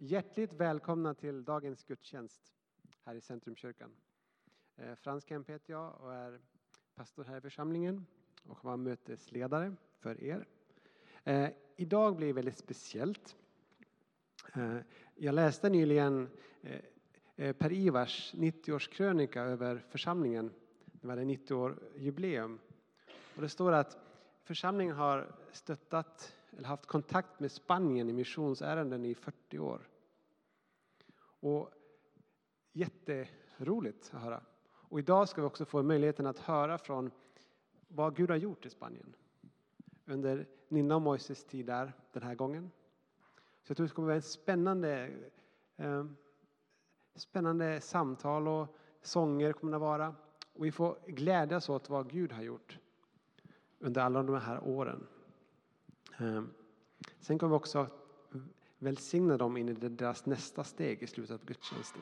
Hjärtligt välkomna till dagens gudstjänst här i Centrumkyrkan. Frans Kemp heter jag och är pastor här i församlingen och var mötesledare för er. Idag blir det väldigt speciellt. Jag läste nyligen Per Ivars 90-årskrönika över församlingen. Det var det 90-år-jubileum. Och det står att församlingen har stöttat eller haft kontakt med Spanien i missionsärenden i 40 år. Och jätteroligt att höra. Och idag ska vi också få möjligheten att höra från vad Gud har gjort i Spanien. Under Nina och Moises tid där den här gången. Så jag tror det kommer vara en spännande samtal och sånger kommer det vara. Och vi får glädjas åt vad Gud har gjort under alla de här åren. Sen kommer vi också välsigna dem in i deras nästa steg i slutet av gudstjänsten.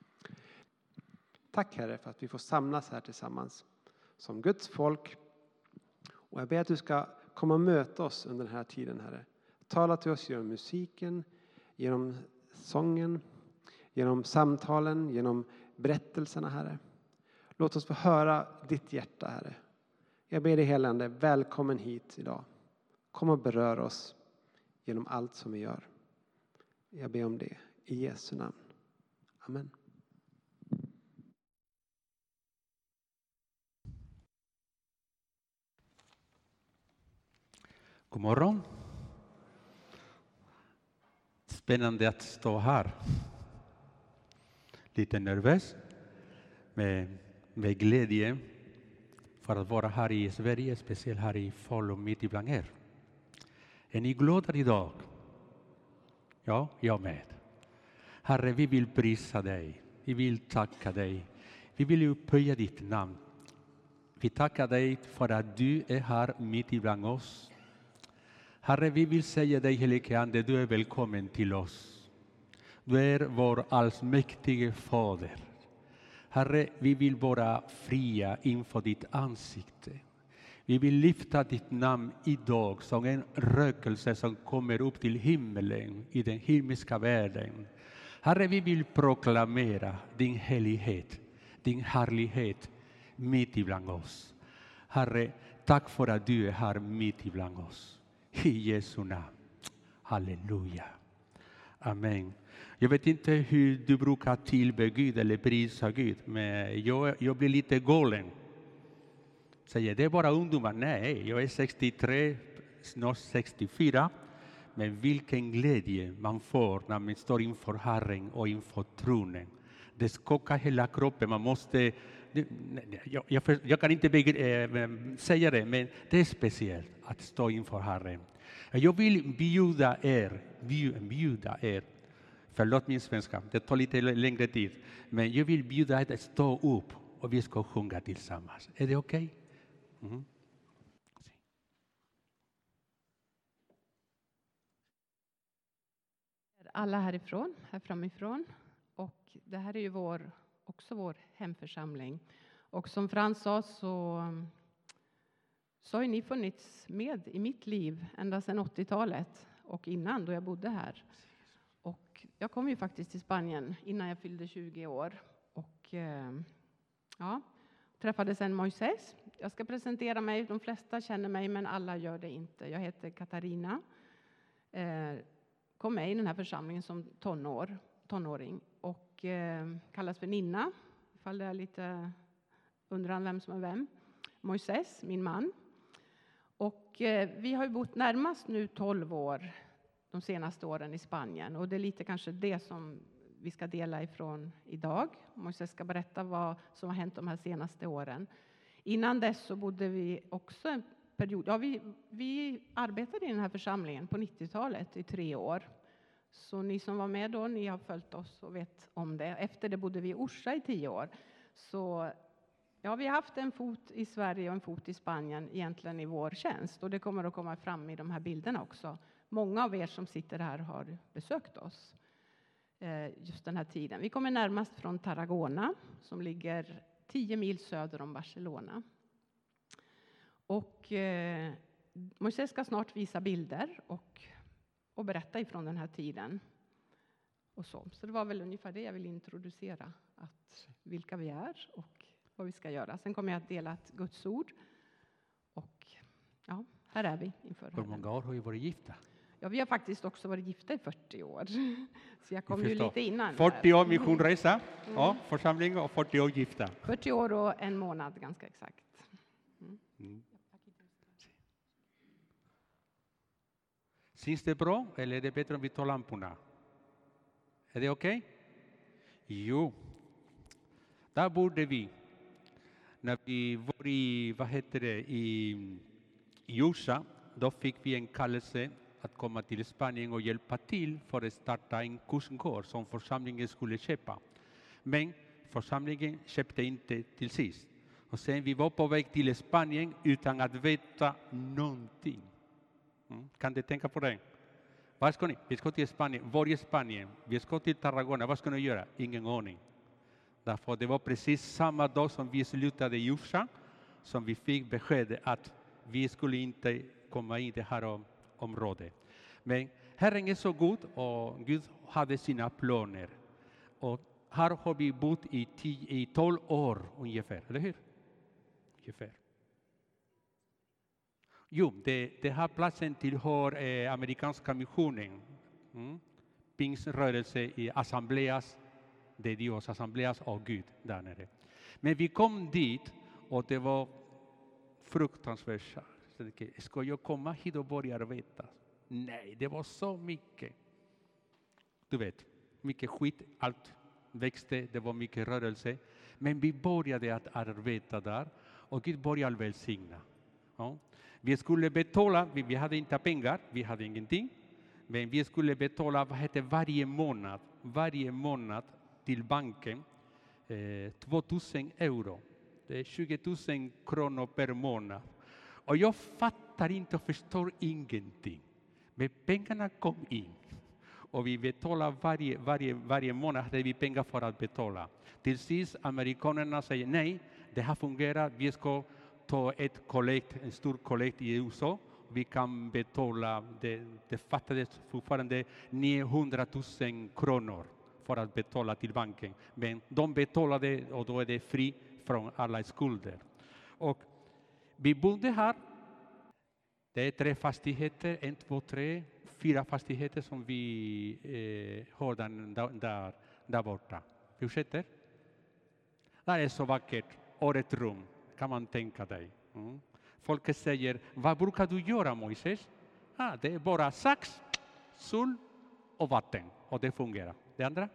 Tack Herre för att vi får samlas här tillsammans som Guds folk. Och jag ber att du ska komma och möta oss under den här tiden, Herre. Tala till oss genom musiken, genom sången, genom samtalen, genom berättelserna, Herre. Låt oss få höra ditt hjärta, Herre. Jag ber dig helande, välkommen hit idag. Kom och berör oss genom allt som vi gör. Jag ber om det i Jesu namn. Amen. God morgon. Spännande att stå här. Lite nervös. Med glädje för att vara här i Sverige, speciellt här i Falun mitt ibland er. Är ni glada idag? Ja, jag med. Herre, vi vill prisa dig. Vi vill tacka dig. Vi vill upphöja ditt namn. Vi tackar dig för att du är här mitt ibland oss. Herre, vi vill säga dig, helige Ande, du är välkommen till oss. Du är vår allsmäktige fader. Herre, vi vill vara fria inför ditt ansikte. Vi vill lyfta ditt namn idag som en rökelse som kommer upp till himmelen i den himmelska världen. Herre, vi vill proklamera din helighet, din härlighet mitt ibland oss. Herre, tack för att du är här mitt ibland oss. I Jesu namn. Halleluja. Amen. Jag vet inte hur du brukar tillbe Gud eller prisa Gud, men jag blir lite galen. Säger det är bara ungdomar? Nej, jag är 63, snart 64. Men vilken glädje man får när man står inför Herren och inför tronen. Det skakar hela kroppen, man måste... Jag kan inte säga det, men det är speciellt att stå inför Herren. Jag vill bjuda er. Förlåt min svenska, det tar lite längre tid. Men jag vill bjuda er att stå upp och vi ska sjunga tillsammans. Är det okej? Mm. Alla härifrån, här framifrån. Och det här är ju också vår hemförsamling. Och som Frans sa så har ni funnits med i mitt liv ända sedan 80-talet och innan då jag bodde här. Och jag kom ju faktiskt till Spanien innan jag fyllde 20 år. Och träffade sen Moises. Jag ska presentera mig, de flesta känner mig men alla gör det inte. Jag heter Katarina. Kom med i den här församlingen som tonåring och kallas för Nina. Ifall det är lite undran vem som är vem. Moises, min man. Och vi har ju bott närmast nu 12 år de senaste åren i Spanien. Och det är lite kanske det som vi ska dela ifrån idag. Moises ska berätta vad som har hänt de här senaste åren. Innan dess så bodde vi också en period. Ja, vi arbetade i den här församlingen på 90-talet i 3 år. Så ni som var med då, ni har följt oss och vet om det. Efter det bodde vi i Orsa i 10 år. Så ja, vi har haft en fot i Sverige och en fot i Spanien egentligen i vår tjänst. Och det kommer att komma fram i de här bilderna också. Många av er som sitter här har besökt oss just den här tiden. Vi kommer närmast från Tarragona som ligger 10 mil söder om Barcelona. Och Moises ska snart visa bilder och berätta ifrån den här tiden. och så det var väl ungefär det jag vill introducera, att vilka vi är och vad vi ska göra. Sen kommer jag att dela ett Guds ord. Och ja, här är vi inför Hur Herren. många år har vi varit gifta? Ja, vi har faktiskt också varit gifta i 40 år. Så jag kom ju förstår. lite innan. 40 år missionresa, ja, församling och 40 år gifta. 40 år och en månad ganska exakt. Syns det bra eller är det bättre om vi tar lamporna? Är det okej? Jo. Där borde vi, när vi var i USA, då fick vi en kallelse att komma till Spanien och hjälpa till för att starta en kursgård som församlingen skulle köpa. Men församlingen köpte inte till sist. Och sen vi var på väg till Spanien utan att veta någonting. Kan du tänka på det? Vad ska ni? Vi ska till Spanien. Var i Spanien? Vi ska till Tarragona. Vad ska ni göra? Ingen aning. Därför det var precis samma dag som vi slutade i USA som vi fick besked att vi skulle inte komma in i det här området. Men Herren är så god och Gud hade sina planer. Och här har vi bott i 12 år ungefär, eller hur? Ungefär. Jo, det här platsen tillhör amerikanska missionen. Pingströrelse i Assembleas de Dios, Assembleas av Gud där nere. Men vi kom dit och det var fruktansvärt. Ska jag komma hit och börja arbeta? Nej, det var så mycket. Du vet, mycket skit, allt växte, det var mycket rörelse. Men vi började att arbeta där och Gud började välsigna. Ja. Vi skulle betala, vi hade inte pengar, vi hade ingenting. Men vi skulle betala varje månad till banken 2000 euro. Det är 20 000 kronor per månad. Och jag fattar inte och förstår ingenting. Men pengarna kom in. Och vi betalar varje månad hade vi pengar för att betala. Till sist amerikanerna säger nej, det här fungerar, vi ska ta en stor kollekt i USA. Vi kan betala, det fattades fortfarande 900 000 kronor för att betala till banken. Men de betalade och då är det fri från alla skulder. Och vi bodde här. Det är 3 fastigheter, 1, 2, 3, 4 fastigheter som vi har där borta. Fortsätter. Det är så vackert, året runt, kan man tänka dig. Folk säger, vad brukar du göra Moses? Det är bara sax, sol och vatten. Och det fungerar. Det andra?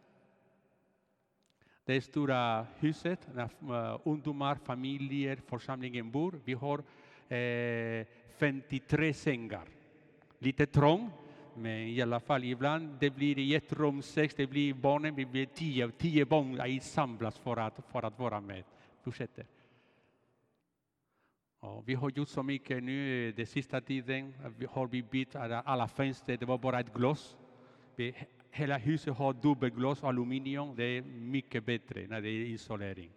Det stora huset, där ungdomar, familjer, församlingen bor. Vi har 53 sängar. Lite trång, men i alla fall ibland det blir i ett rum 6, det blir barnen, vi blir 10 barn samlas för att vara med. Fortsätter. Ja, vi har gjort så mycket nu den sista tiden. Vi bytt alla fönster, det var bara ett glas. Hela huset har dubbelglas, aluminium. Det är mycket bättre när det är isolering.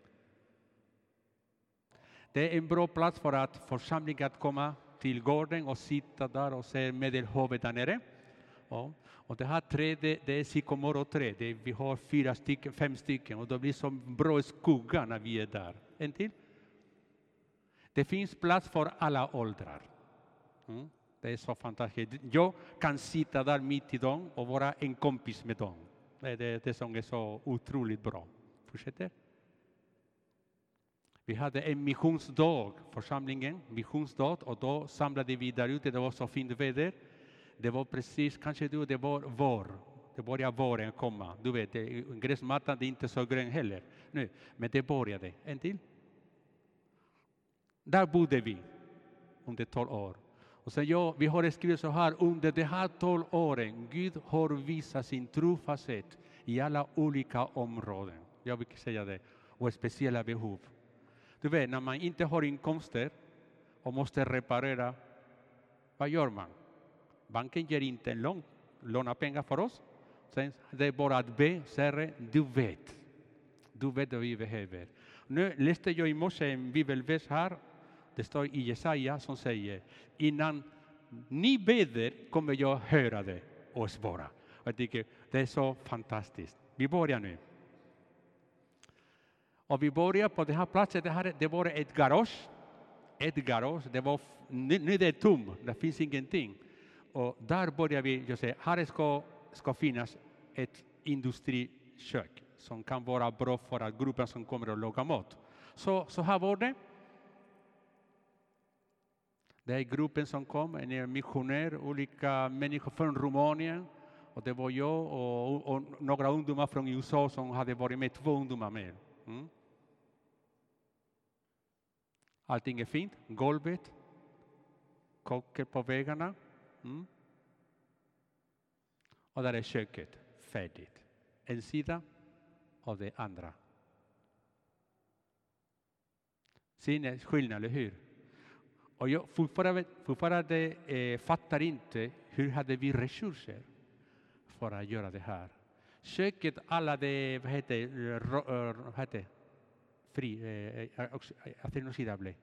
Det är en bra plats för att församlingen att komma till gården och sitta där och se Medelhavet där nere. Ja. Och det här trädet, det är sykomoroträd. Vi har 5 stycken och det blir så bra skugga när vi är där. En till. Det finns plats för alla åldrar. Det är så fantastiskt. Jag kan sitta där mitt i dem och vara en kompis med dem. Det är det som är så otroligt bra. Fortsätter. Vi hade en missionsdag, församlingen, missionsdag, och då samlade vi där ute. Det var så fint väder. Det var precis, det var vår. Det började våren komma. Du vet, gräsmattan är inte så grön heller nu, men det började. En till. Där bodde vi under 12 år. Och sen vi har skrivit så här, under de här 12 åren, Gud har visat sin trofasthet i alla olika områden. Jag vill säga det. Och speciella behov. Du vet, när man inte har inkomster och måste reparera, vad gör man? Banken ger inte låna pengar för oss. Sen det är bara att be, Herre, du vet vad vi behöver. Nu läste jag i morse en bibelvers här. Det står i Jesaja som säger, innan ni beder kommer jag höra det och svara. Jag tycker det är så fantastiskt. Vi börjar nu. Och vi börjar på den här platsen. Det var ett garage. Det var, nu är det tomt. Det finns ingenting. Och där börjar vi just säga, här ska finnas ett industrikök som kan vara bra för att gruppen som kommer att laga mat. Så här var det. Det är gruppen som kom, en missionär, olika människor från Rumänien. Och det var jag och några ungdomar från USA som hade varit med, 2 ungdomar med. Mm. Allting är fint, golvet, koker på väggarna. Mm. Och där är köket färdigt. En sida och det andra. Ser ni skillnaden, eller hur? Och jag fortfarande fattar inte hur hade vi resurser för att göra det här. Köket, alla det, vad heter fri,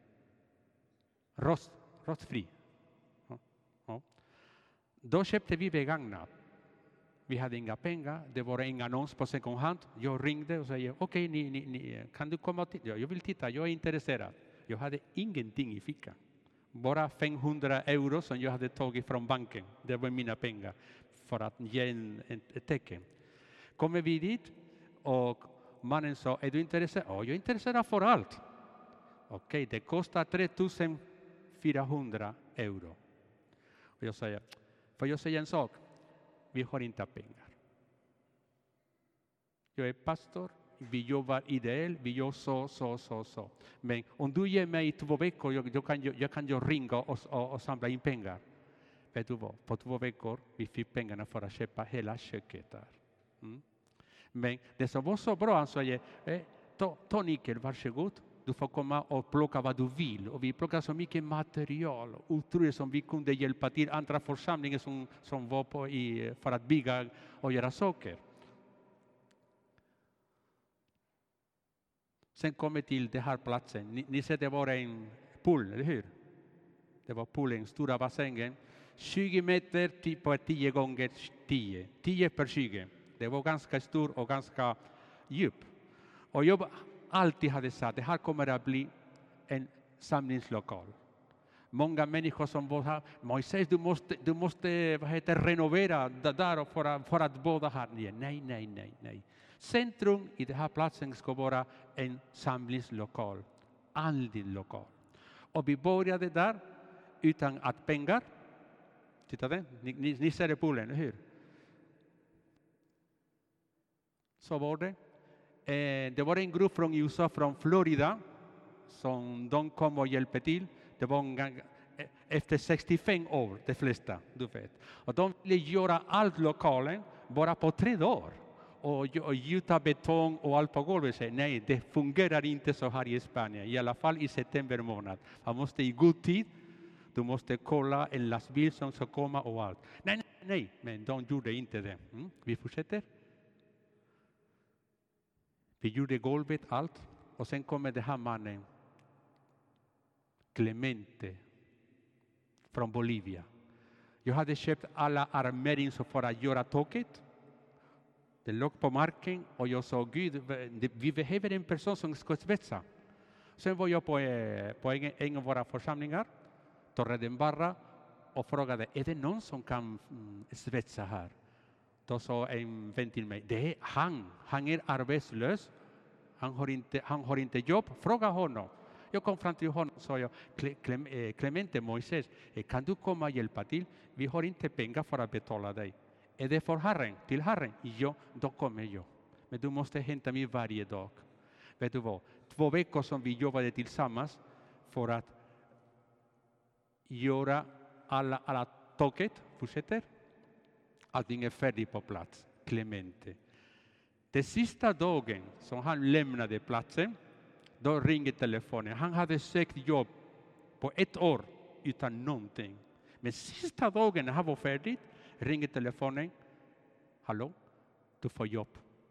rostfri. Ja. Då köpte vi begagnat. Vi hade inga pengar, det var ingen annons på second hand. Jag ringde och sa, okej, kan du komma och titta? Jag vill titta, jag är intresserad. Jag hade ingenting i fickan. Bara 500 euro som jag hade tagit från banken. Det var mina pengar för att ge ett tecken. Kommer vi dit och mannen sa, är du intresserad? Ja, jag är intresserad för allt. Okej, det kostar 3400 euro. Och jag säger, får jag säga en sak? Vi har inte pengar. Jag är pastor, vi jobbar ideellt, vi gör så. Men om du ger mig 2 veckor, jag kan ringa och samla in pengar. Vet du vad? På 2 veckor vi fick pengarna för att köpa hela köket där. Mm. Men det som var så bra, han sa, ta Nickel, varsågod. Du får komma och plocka vad du vill. Och vi plockade så mycket material. Otroligt som vi kunde hjälpa till andra församlingar som var på för att bygga och göra saker. Sen kom vi till den här platsen. Ni ser det var en pool, eller hur? Det var poolen, stora bassängen. 20 meter på 10 gånger 10. 10 per 20. Det var ganska stor och ganska djup. Och jag alltid hade sagt att det här kommer att bli en samlingslokal. Många människor som var här, Moises, du måste renovera det där för att båda här. Nej. Centrum i den här platsen ska vara en samlingslokal, andlig lokal. Och vi började där utan att pengar. Titta det, ni ser det poolen, eller hur? Så var det. Det var en grupp från USA, från Florida, som de kom och hjälpte till. Det var efter 65 år, de flesta, du vet. Och de ville göra allt lokalen bara på 3 dagar. Och gjuta betong och allt på golvet. Säger, nej, det fungerar inte så här i Spanien. I alla fall i september månad. Man måste i god tid. Du måste kolla en lastbil som ska komma och allt. Nej, men de gjorde inte det. Vi fortsätter. Vi gjorde golvet, allt. Och sen kommer den här mannen. Clemente. Från Bolivia. Jag hade köpt alla armering för att göra taket. Det låg på marken och jag sa, Gud, vi behöver en person som ska svetsa. Sen var jag på en av våra församlingar, Torre de Barra, och frågade, är det någon som kan svetsa här? Då sa en vän till mig, det är han är arbetslös, han har inte jobb, fråga honom. Jag kom fram till honom och sa, Clemente Moises, kan du komma och hjälpa till? Vi har inte pengar för att betala dig. Är det för Herren? Till Herren? Ja, då kommer jag. Men du måste hämta mig varje dag. Vet du vad? 2 veckor som vi jobbade tillsammans för att göra alla taket. Fortsätter. Allting är färdigt på plats. Clemente. Den sista dagen som han lämnade platsen, då ringde telefonen. Han hade sökt jobb på 1 år utan någonting. Men sista dagen när han var färdig, ringde telefonen. Hallå, du får jobb.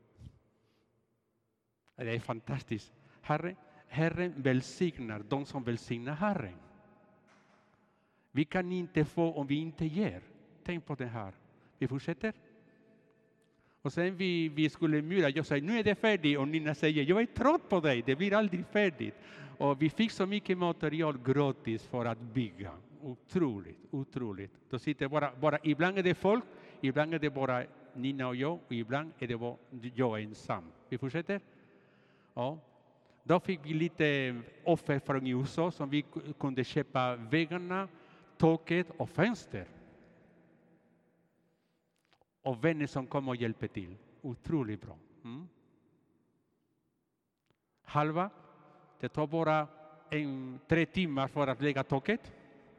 Det är fantastiskt. Herren välsignar de som välsignar Herren. Vi kan inte få om vi inte ger. Tänk på det här. Vi fortsätter. Och sen vi skulle mura, jag säger nu är det färdigt och Nina säger jag är trött på dig, det blir aldrig färdigt. Och vi fick så mycket material gratis för att bygga. Otroligt. Då sitter bara ibland är det folk, ibland är det bara Nina och jag och ibland är det bara jag ensam. Vi fortsätter? Ja. Då fick vi lite offer från USA som vi kunde köpa väggarna, taket och fönster. Och vänner som kommer och hjälper till. Otroligt bra. Halva, det tar bara 3 timmar för att lägga taket.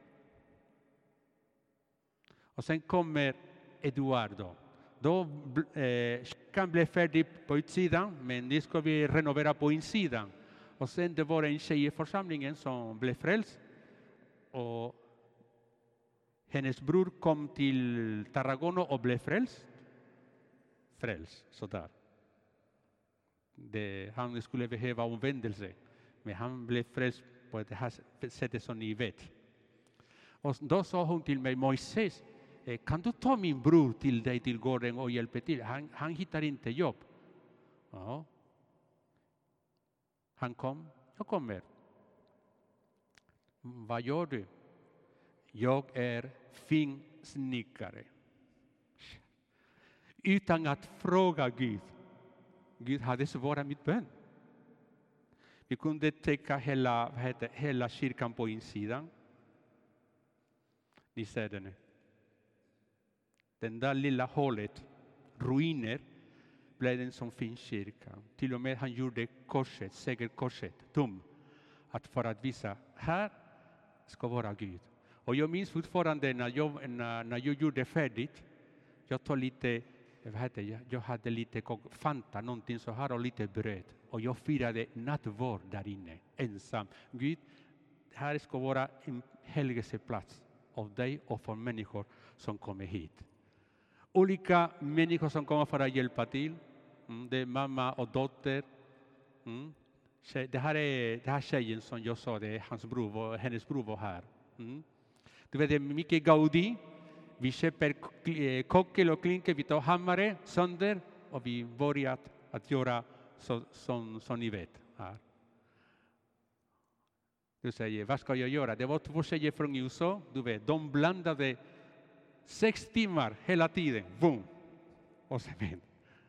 Och sen kommer Eduardo. Då kan bli färdig på utsidan, men det ska vi renovera på insidan. Och sen det var en tjej i församlingen som blev frälst. Och hennes bror kom till Tarragona och blev frälst. Sådär. Han skulle behöva omvändelse. Men han blev frälst på det här sättet som ni vet. Och då sa hon till mig, Moises, kan du ta min bror till dig till gården och hjälpa till? Han hittar inte jobb. Ja. Han kom, jag kommer. Vad gör du? Jag är finsnickare. Utan att fråga Gud. Gud hade svarat mitt bön. Vi kunde täcka hela kyrkan på insidan. Ni ser det nu. Den där lilla hålet, ruiner, blev en som fin kyrka. Till och med han gjorde korset, segerkorset, för att visa, här ska vara Gud. Och jag minns fortfarande när jag gjorde färdigt, jag tog lite, jag hade lite Fanta, någonting så här och lite bröd. Och jag firade nattvard där inne, ensam. Gud, här ska vara en helgelseplats av dig och för människor som kommer hit. Olika människor som kommer för att hjälpa till. Det är mamma och dotter. Det här tjejen som jag sa, det är hennes bror var här. Du vet, det är mycket gaudi. Vi köper kockel och klinker, vi tar hammare sönder och vi börjar att göra som ni vet här. Du säger, vad ska jag göra? Det var 2 tjejer från USA, du vet, de blandade 6 timmar hela tiden, boom, och cement.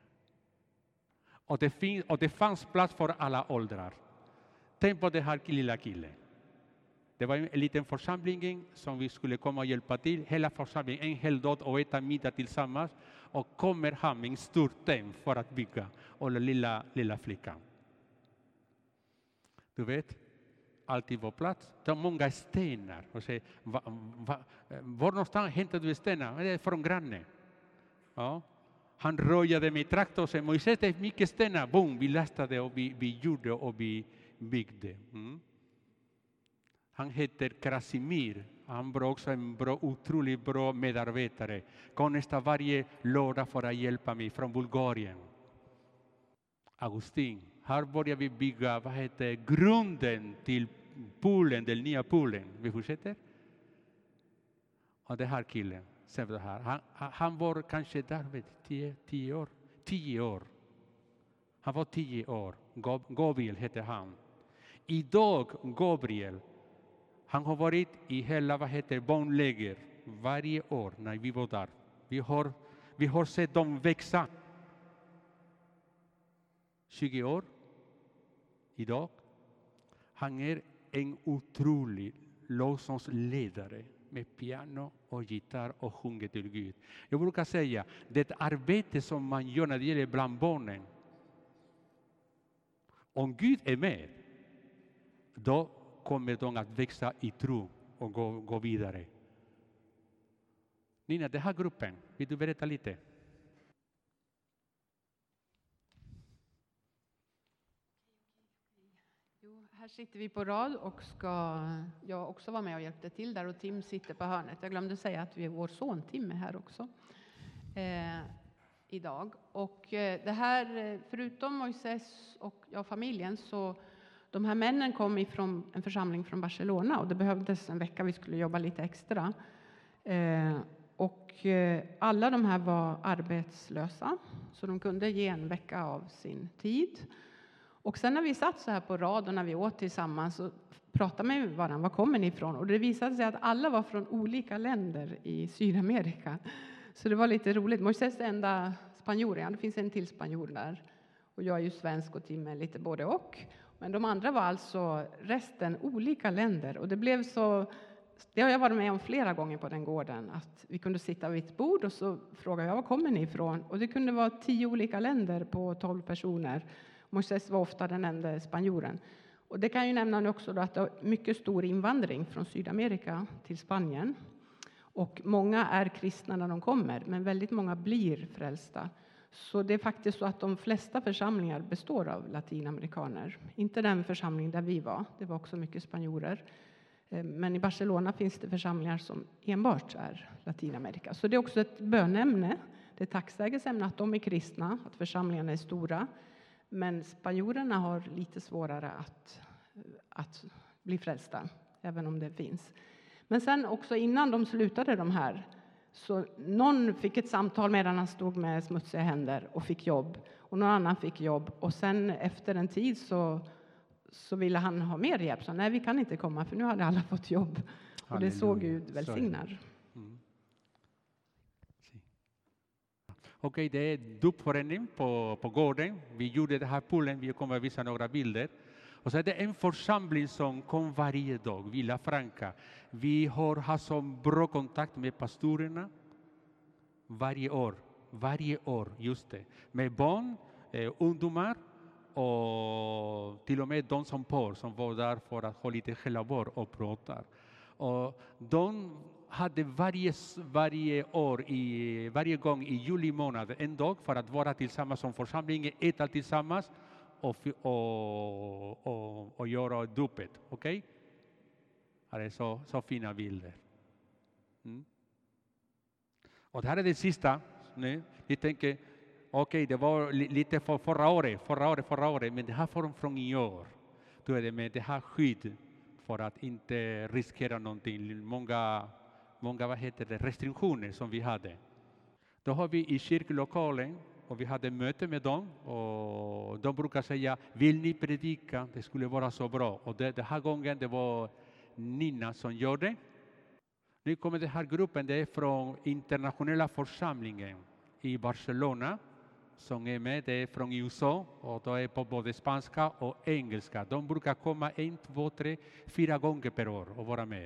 Och det fanns plats för alla åldrar. Tänk på det här lilla killen. Det var en liten församling som vi skulle komma och hjälpa till. Hela församlingen, en hel dag och äta middag tillsammans. Och kommer han med en stor tem för att bygga. Och den lilla flickan. Du vet, alltid var plats. Det var många stenar. Och säger, var någonstans hämtar du stenar? Det är från grannen. Ja. Han röjade med traktor och sa, Moises, det är mycket stenar. Boom, vi lastade och vi gjorde och vi byggde. Han heter Krasimir. Han var också en otroligt bra medarbetare. Kom nästan varje lördag för att hjälpa mig från Bulgarien. Augustin. Här börjar vi bygga grunden till poolen, den nya poolen. Vi fortsätter. Och det här killen. Han var kanske där 10 år. Han var 10 år. Gabriel hette han. Idag, Gabriel, han har varit i hela barnläger varje år när vi var där. Vi har sett dem växa. 20 år idag. Han är en otrolig lovsångsledare med piano och gitarr och sjunger till Gud. Jag brukar säga, det arbete som man gör när det gäller bland barnen. Om Gud är med, då kommer de att växa i tro och gå vidare. Nina, den här gruppen, vill du berätta lite? Jo, här sitter vi på rad och ska jag också vara med och hjälpa till där och Tim sitter på hörnet. Jag glömde säga att vår son Tim är här också idag. Och det här, förutom Moises och familjen, så de här männen kom ifrån en församling från Barcelona och det behövdes en vecka, vi skulle jobba lite extra. Och Och alla de här var arbetslösa, så de kunde ge en vecka av sin tid. Och sen när vi satt så här på rad och när vi åt tillsammans så pratade med varandra, var kommer ni ifrån? Och det visade sig att alla var från olika länder i Sydamerika. Så det var lite roligt. Moises är enda spanjoren, det finns en till spanjor där. Och jag är ju svensk och Tim är lite både och. Men de andra var alltså resten olika länder. Och det blev så, det har jag varit med om flera gånger på den gården. Att vi kunde sitta vid ett bord och så frågade jag, var kommer ni ifrån? Och det kunde vara 10 olika länder på 12 personer. Moises var ofta den enda spanjoren. Och det kan ju nämna också då att det är mycket stor invandring från Sydamerika till Spanien. Och många är kristna när de kommer, men väldigt många blir frälsta. Så det är faktiskt så att de flesta församlingar består av latinamerikaner. Inte den församling där vi var, det var också mycket spanjorer. Men i Barcelona finns det församlingar som enbart är Latinamerika. Så det är också ett bönämne, det är tacksägelseämne att de är kristna, att församlingarna är stora. Men spanjorerna har lite svårare att bli frälsta, även om det finns. Men sen också innan de slutade de här, så någon fick ett samtal medan han stod med smutsiga händer och fick jobb. Och någon annan fick jobb. Och sen efter en tid så ville han ha mer hjälp. Så nej, vi kan inte komma för nu hade alla fått jobb. Och det såg Gud välsignar. Okej, det är dopförening på gården. Vi gjorde det här poolen, vi kommer att visa några bilder. Och så är det en församling som kom varje dag, Villa Franca. Vi har haft så bra kontakt med pastorerna varje år, just det. Med barn, ungdomar och till och med de som par som var där för att ha lite själavård och prata. Och de hade varje gång i juli månad en dag för att vara tillsammans som församling, äta tillsammans och göra dopet. Okej? Det är så fina bilder. Och det här är det sista. Nu. Vi tänker, okej, det var lite förra året, men det här från i år. Då är det med det här skydd för att inte riskera någonting. Många restriktioner som vi hade. Då har vi i kyrklokalen och vi hade möte med dem och de brukar säga, vill ni predika? Det skulle vara så bra. Och det här gången det var Nina som gjorde det. Nu kommer den här gruppen, det är från internationella församlingen i Barcelona som är med, det är från USA och då är på både spanska och engelska. De brukar komma 1, 2, 3, 4 gånger per år och vara med.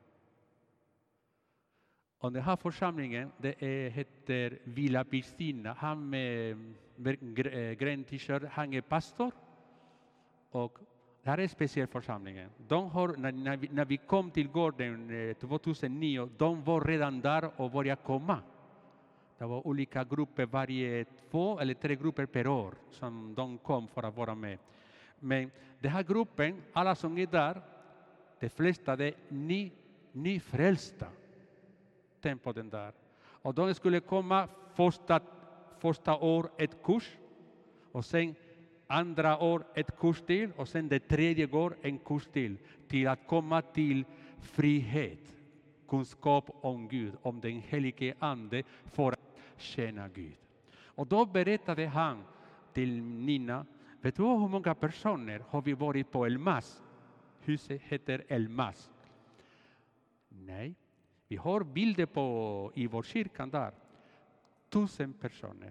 Och den här församlingen, det heter Villa Piscina. Han med grön t-shirt, han är pastor. Och det här är en speciell församling. De har, när vi kom till gården 2009, de var redan där och började komma. Det var olika grupper, varje 2 eller 3 grupper per år som de kom för att vara med. Men den här gruppen, alla som är där, de flesta är nyfrälsta. På den där. Och de skulle komma första år ett kurs och sen andra år ett kurs till och sen det tredje år en kurs till att komma till frihet, kunskap om Gud, om den helige ande för att tjäna Gud. Och då berättade han till Nina, vet du hur många personer har vi varit på El Mas? Huset heter El Mas. Nej. Vi har bilder i vår kyrkan där. 1000 personer.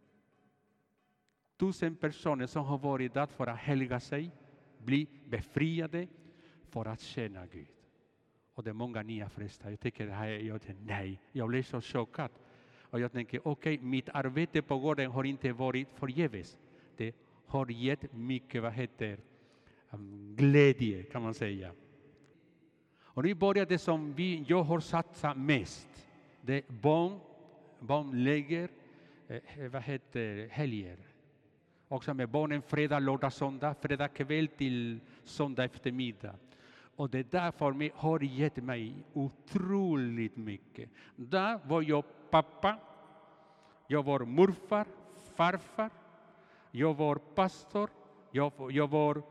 1000 personer som har varit där för att helga sig, bli befriade för att tjäna Gud. Och det är många nya frälsta. Jag tänker, jag blev så chockad. Och jag tänker, okej, mitt arbete på gården har inte varit förgäves. Det har gett mycket, glädje kan man säga. Och nu börjar det som jag har satsat mest. Det är barnläger, helger. Också med barnen fredag, lördag, söndag, fredag kväll till söndag eftermiddag. Och det där för mig har gett mig otroligt mycket. Där var jag pappa, jag var morfar, farfar, jag var pastor, jag var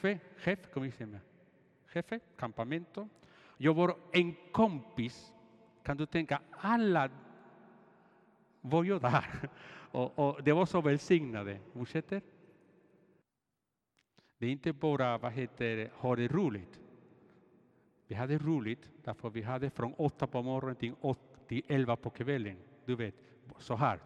chef, campamento. Jag var en kompis Kan du tänka, alla var ju där. Och det var så välsignade. Fortsätter. Det är inte bara, ha det roligt. Vi hade roligt, därför vi hade från 8 på morgonen till 11 på kvällen. Du vet, så här.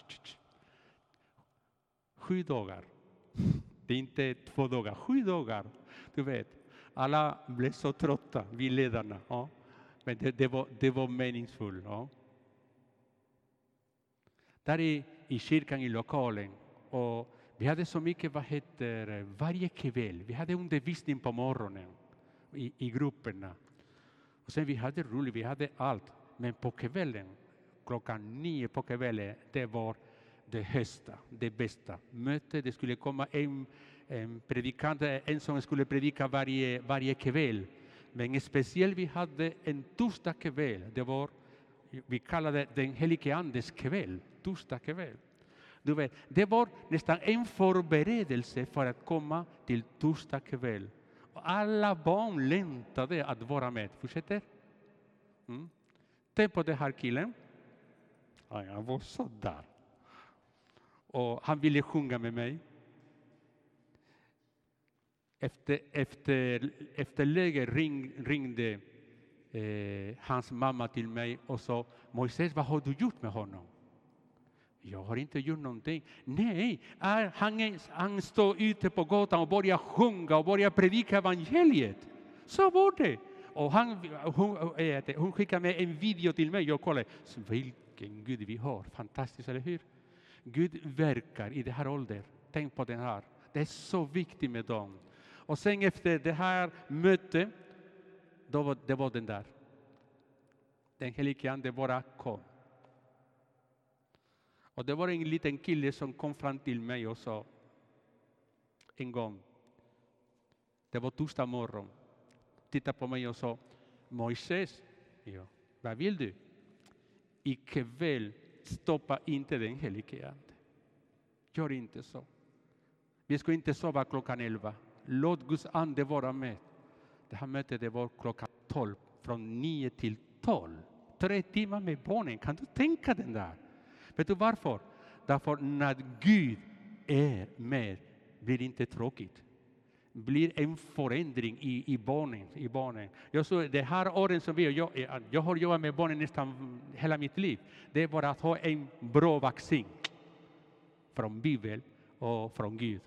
7 dagar. Det är inte 2 dagar, 7 dagar. Du vet, alla blev så trötta, vi ledarna. Ja. Men det var meningsfullt. Ja. Där i kyrkan, i lokalen. Och vi hade så mycket, varje kväll. Vi hade undervisning på morgonen i grupperna. Och sen vi hade roligt, vi hade allt. Men på kvällen, 9:00 på kvällen, det var det högsta, det bästa. Möte, det skulle komma en predikant, en som skulle predika varje kväll. Men speciellt vi hade en torsdag kväll. Det var, vi kallade den helige andes kväll, torsdag kväll. Du vet, det var nästan en förberedelse för att komma till torsdag kväll. Och alla barn längtade att vara med. Fortsätter. Tänk på det här killen. Ja, han var så där. Och han ville sjunga med mig. Efter läger ringde hans mamma till mig och sa, Moises, vad har du gjort med honom? Jag har inte gjort någonting. Nej, han står ute på gatan och börjar sjunga och börjar predika evangeliet. Så var det. Och hon skickade med en video till mig. Jag kollade, vilken Gud vi har. Fantastiskt, eller hur? Gud verkar i det här åldern. Tänk på den här. Det är så viktigt med dem. Och sen efter det här mötet, det var den där. Den helige ande bara kom. Och det var en liten kille som kom fram till mig och sa en gång. Det var torsdag morgon. Titta på mig och sa, Moises, vad vill du? Ikväll stoppa inte den helige ande. Gör inte så. Vi ska inte sova 11:00. Låt Guds ande vara med. Det här mötet det var 12:00. Från 9 till 12. 3 timmar med barnen. Kan du tänka den där? Vet du varför? Därför när Gud är med blir det inte tråkigt. Blir en förändring i barnen. Jag såg det här åren som jag har jobbat med barnen nästan hela mitt liv. Det är bara att ha en bra vaccin. Från Bibeln och från Gud.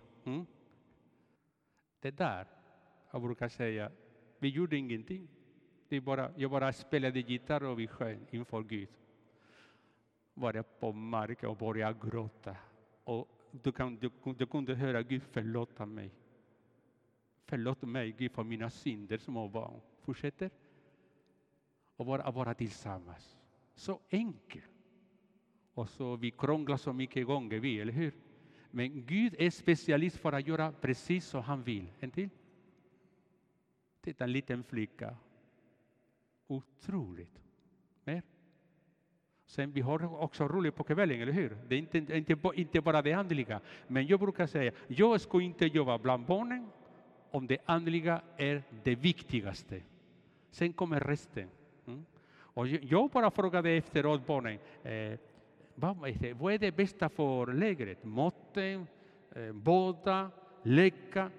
Det där, jag brukar säga, vi gjorde ingenting. Jag bara spelade gitarr och vi sjöng inför Gud. Var på marken och började gråta. Och du kunde höra Gud förlåta mig. Förlåt mig Gud för mina synder som var barn. Fortsätter. Och vara tillsammans. Så enkelt. Och så vi krånglar så mycket gånger vi, eller hur? Men Gud är specialist för att göra precis som han vill. En till. Titta, en liten flicka. Otroligt. Mer. Sen vi har också roligt på kvällen, eller hur? Det är inte bara det andliga. Men jag brukar säga, jag ska inte jobba bland barnen om det andliga är det viktigaste. Sen kommer resten. Och jag bara frågade efteråt barnen, vad är det bästa för lägret? Maten, båda, leka.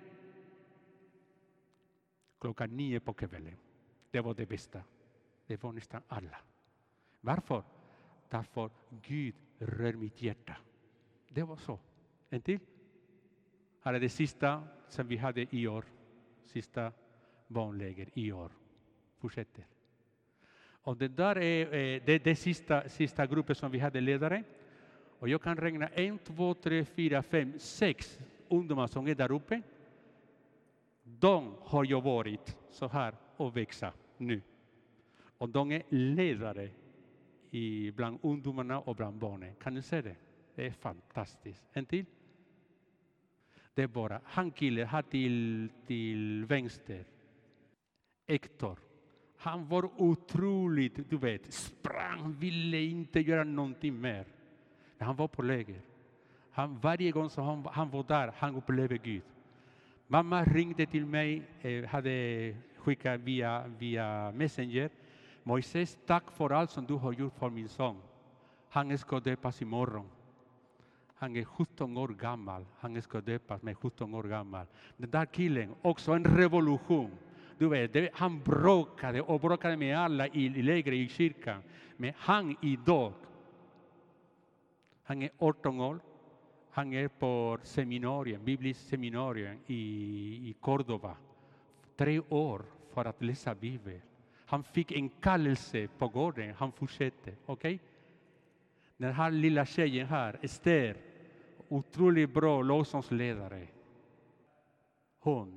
9:00 på kvällen. Det var det bästa. Det var nästan alla. Varför? Därför Gud rör mitt hjärta. Det var så. En till. Här är det sista som vi hade i år. Sista barnläger i år. Fortsätter. Och det där är det sista gruppen som vi hade ledare. Och jag kan räkna 1, 2, 3, 4, 5, 6 ungdomar som är där uppe. De har ju varit så här och växa nu. Och de är ledare bland ungdomarna och bland barnen. Kan du se det? Det är fantastiskt. En till. Det är bara han killen här till vänster. Hector. Han var otroligt, du vet, sprang, ville inte göra någonting mer. Men han var på läger. Varje gång som han var där, han upplevde Gud. Mamma ringde till mig, hade skickat via Messenger. Moises, tack för allt som du har gjort för min son. Han ska döpas imorgon. Han är 17 år gammal. Han ska döpas med 17 år gammal. Den där killen, också en revolution. Du vet, han bråkade med alla i lägret i kyrkan. Men han idag, han är 18 år. Han är på seminarium, bibliskt seminarium i Córdoba. 3 år för att läsa Bibeln. Han fick en kallelse på gården. Han fortsätter. Okej? Den här lilla tjejen här, Esther, otroligt bra lovsångsledare. Hon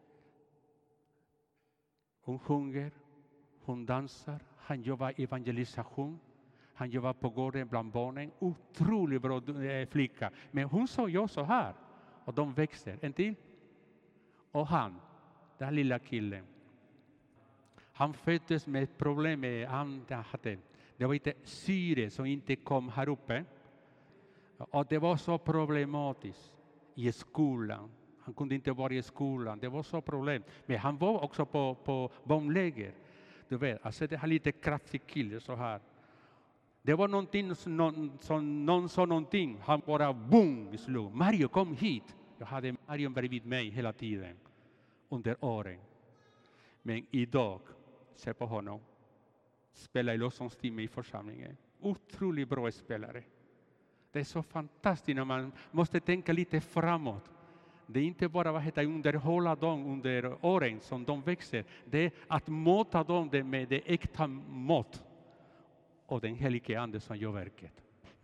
sjunger, hon dansar, han jobbar evangelisation. Han jobbar på gården bland barnen. Otroligt bra flicka. Men hon sa jag så här. Och de växer. En till. Och han, den här lilla killen. Han föddes med ett problem med det var inte syre som inte kom här uppe. Och det var så problematiskt i skolan. Han kunde inte vara i skolan. Det var så problem. Men han var också på barnläger. Du vet, alltså det här lite kraftig kille så här. Det var någonting som någon sa någonting. Han bara boom slog. Mario, kom hit. Jag hade Mario bredvid mig hela tiden. Under åren. Men idag, se på honom. Spelar i lovsångsteam i församlingen. Otroligt bra spelare. Det är så fantastiskt när man måste tänka lite framåt. Det är inte bara underhålla dem under åren som de växer. Det är att måta dem med det äkta mått. Och den helige ande som gör verket.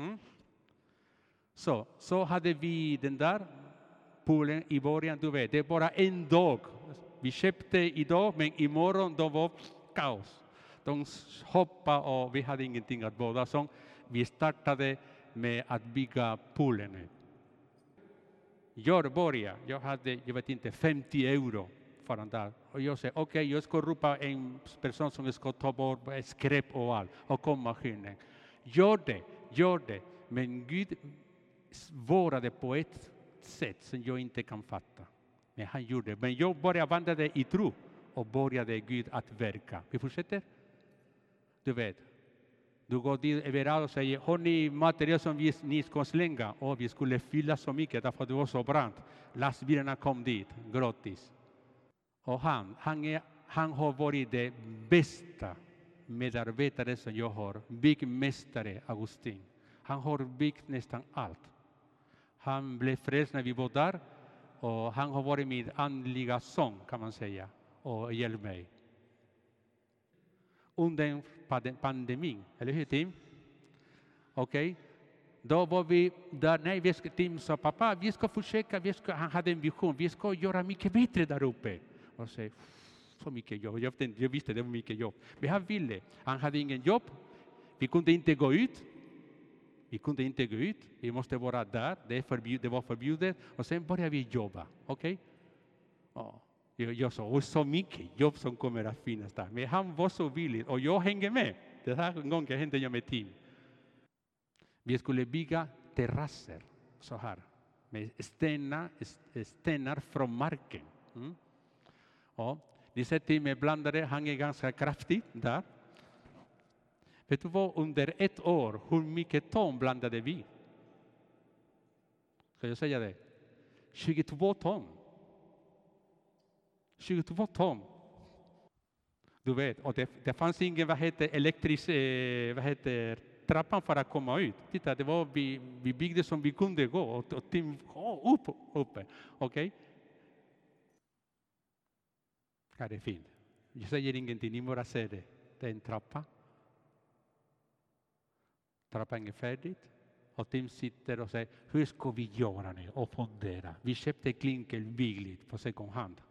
Så hade vi den där poolen i början. Du vet, det är bara en dag. Vi köpte idag, men imorgon då var kaos. De hoppade och vi hade ingenting att bada. Så vi startade med att bygga poolen. Jag hade, jag vet inte, 50 euro för den där. Och jag sa, okej, jag ska ropa en person som ska ta bort skräp och allt. Och kom maskinen. Gör det. Men Gud svarade på ett sätt som jag inte kan fatta. Men han gjorde det. Men jag började vandra i tro. Och började Gud att verka. Vi fortsätter. Du vet. Du går dit överallt och säger, har ni material som ni ska slänga? Och vi skulle fylla så mycket därför att det var så brant. Lastbilarna kom dit, gratis. Och han har varit det bästa medarbetare som jag har. Byggmästare Augustin. Han har byggt nästan allt. Han blev frälst när vi var där. Och han har varit min andliga son kan man säga. Och hjälpt mig. Under pandemin, eller hur Tim? Okej. Då var vi där, nej, Tim sa, pappa, vi ska försöka, han hade en vision, vi ska göra mycket bättre där uppe. Och säger, så mycket jobb, jag visste det var mycket jobb. Men han ville, han hade ingen jobb, vi kunde inte gå ut. Vi måste vara där, det var förbjudet. Och sen började vi jobba, okej? Jag sa, så mycket jobb som kommer att finnas där. Men han var så villig och jag hänger med. Det här gången hände jag med team. Vi skulle bygga terrasser så här. Med stenar från marken. Ni ser till med blandare, han är ganska kraftig där. Vet du vad, under ett år, hur mycket ton blandade vi? Ska jag säga det? 22 ton. 22 ton. Du vet, och det fanns ingen elektrisk trappan för att komma ut. Titta, det var vi byggde som vi kunde gå och tim uppe. Okej? Här är fint. Jag säger ingenting, ni bara ser det. Det är en trappa. Trappan är färdig. Och Tim sitter och säger, hur ska vi göra nu? Och fundera. Vi köpte klinker billigt på second hand.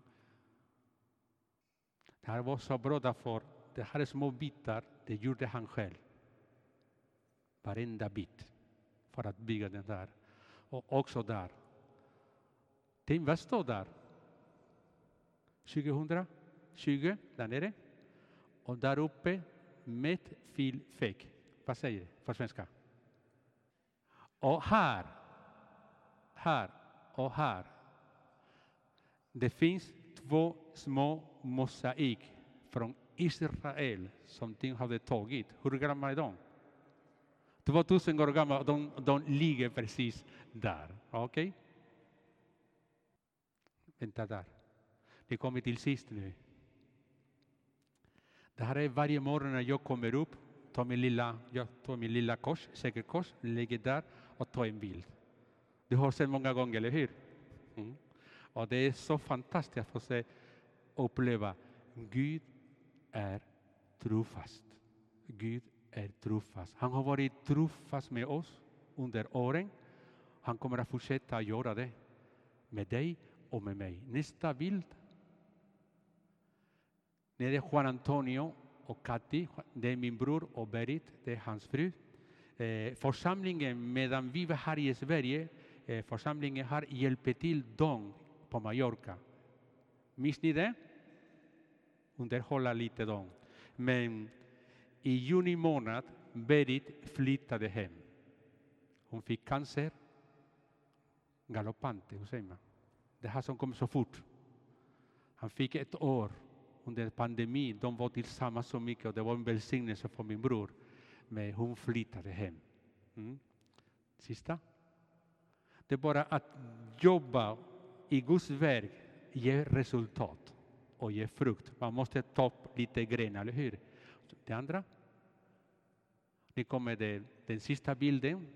Det här var så bra därför det här är små bitar, det gjorde han själv. Varenda bit för att bygga den där. Och också där. Tim, vad står där? 2020, där nere. Och där uppe, metfilfäck. Vad säger det på svenska? Och här och här. Det finns 2 små mosaik från Israel som de hade tagit. Hur gamla är de? 2000 år gamla, de ligger precis där. Okej? Vänta där. Det kommer till sist nu. Det här är varje morgon när jag kommer upp, jag tar min lilla kors, säkerkors, lägger där och tar en bild. Du har sett många gånger, eller hur? Mm. Och det är så fantastiskt att få se och uppleva. Gud är trofast. Gud är trofast. Han har varit trofast med oss under åren. Han kommer att fortsätta göra det med dig och med mig. Nästa bild. Det är Juan Antonio och Kati. Det är min bror och Berit. Det är hans fru. Församlingen, medan vi var här i Sverige, församlingen har hjälpt till dem på Mallorca. Minns ni det? Underhålla lite dem. Men i juni månad Berit flyttade hem. Hon fick cancer. Galoppante, hur säger man? Det här som kom så fort. Han fick 1 år under pandemin. De var tillsammans så mycket och det var en välsignelse för min bror. Men hon flyttade hem. Sista. Det är bara att jobba i Guds verk ger resultat och ger frukt. Man måste ta upp lite grenar, eller hur? Det andra. Det kommer den sista bilden.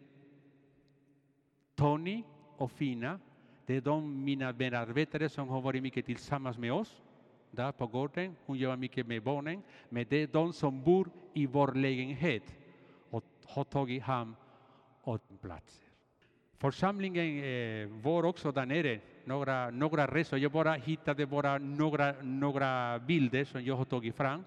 Tony och Fina. Det är mina medarbetare som har varit mycket tillsammans med oss. Där på gården. Hon jobbar mycket med barnen. Men det är de som bor i vår lägenhet. Och har tagit hand om platser. Församlingen var också där nere. Några resor. Jag bara hittade några bilder som jag har tagit fram.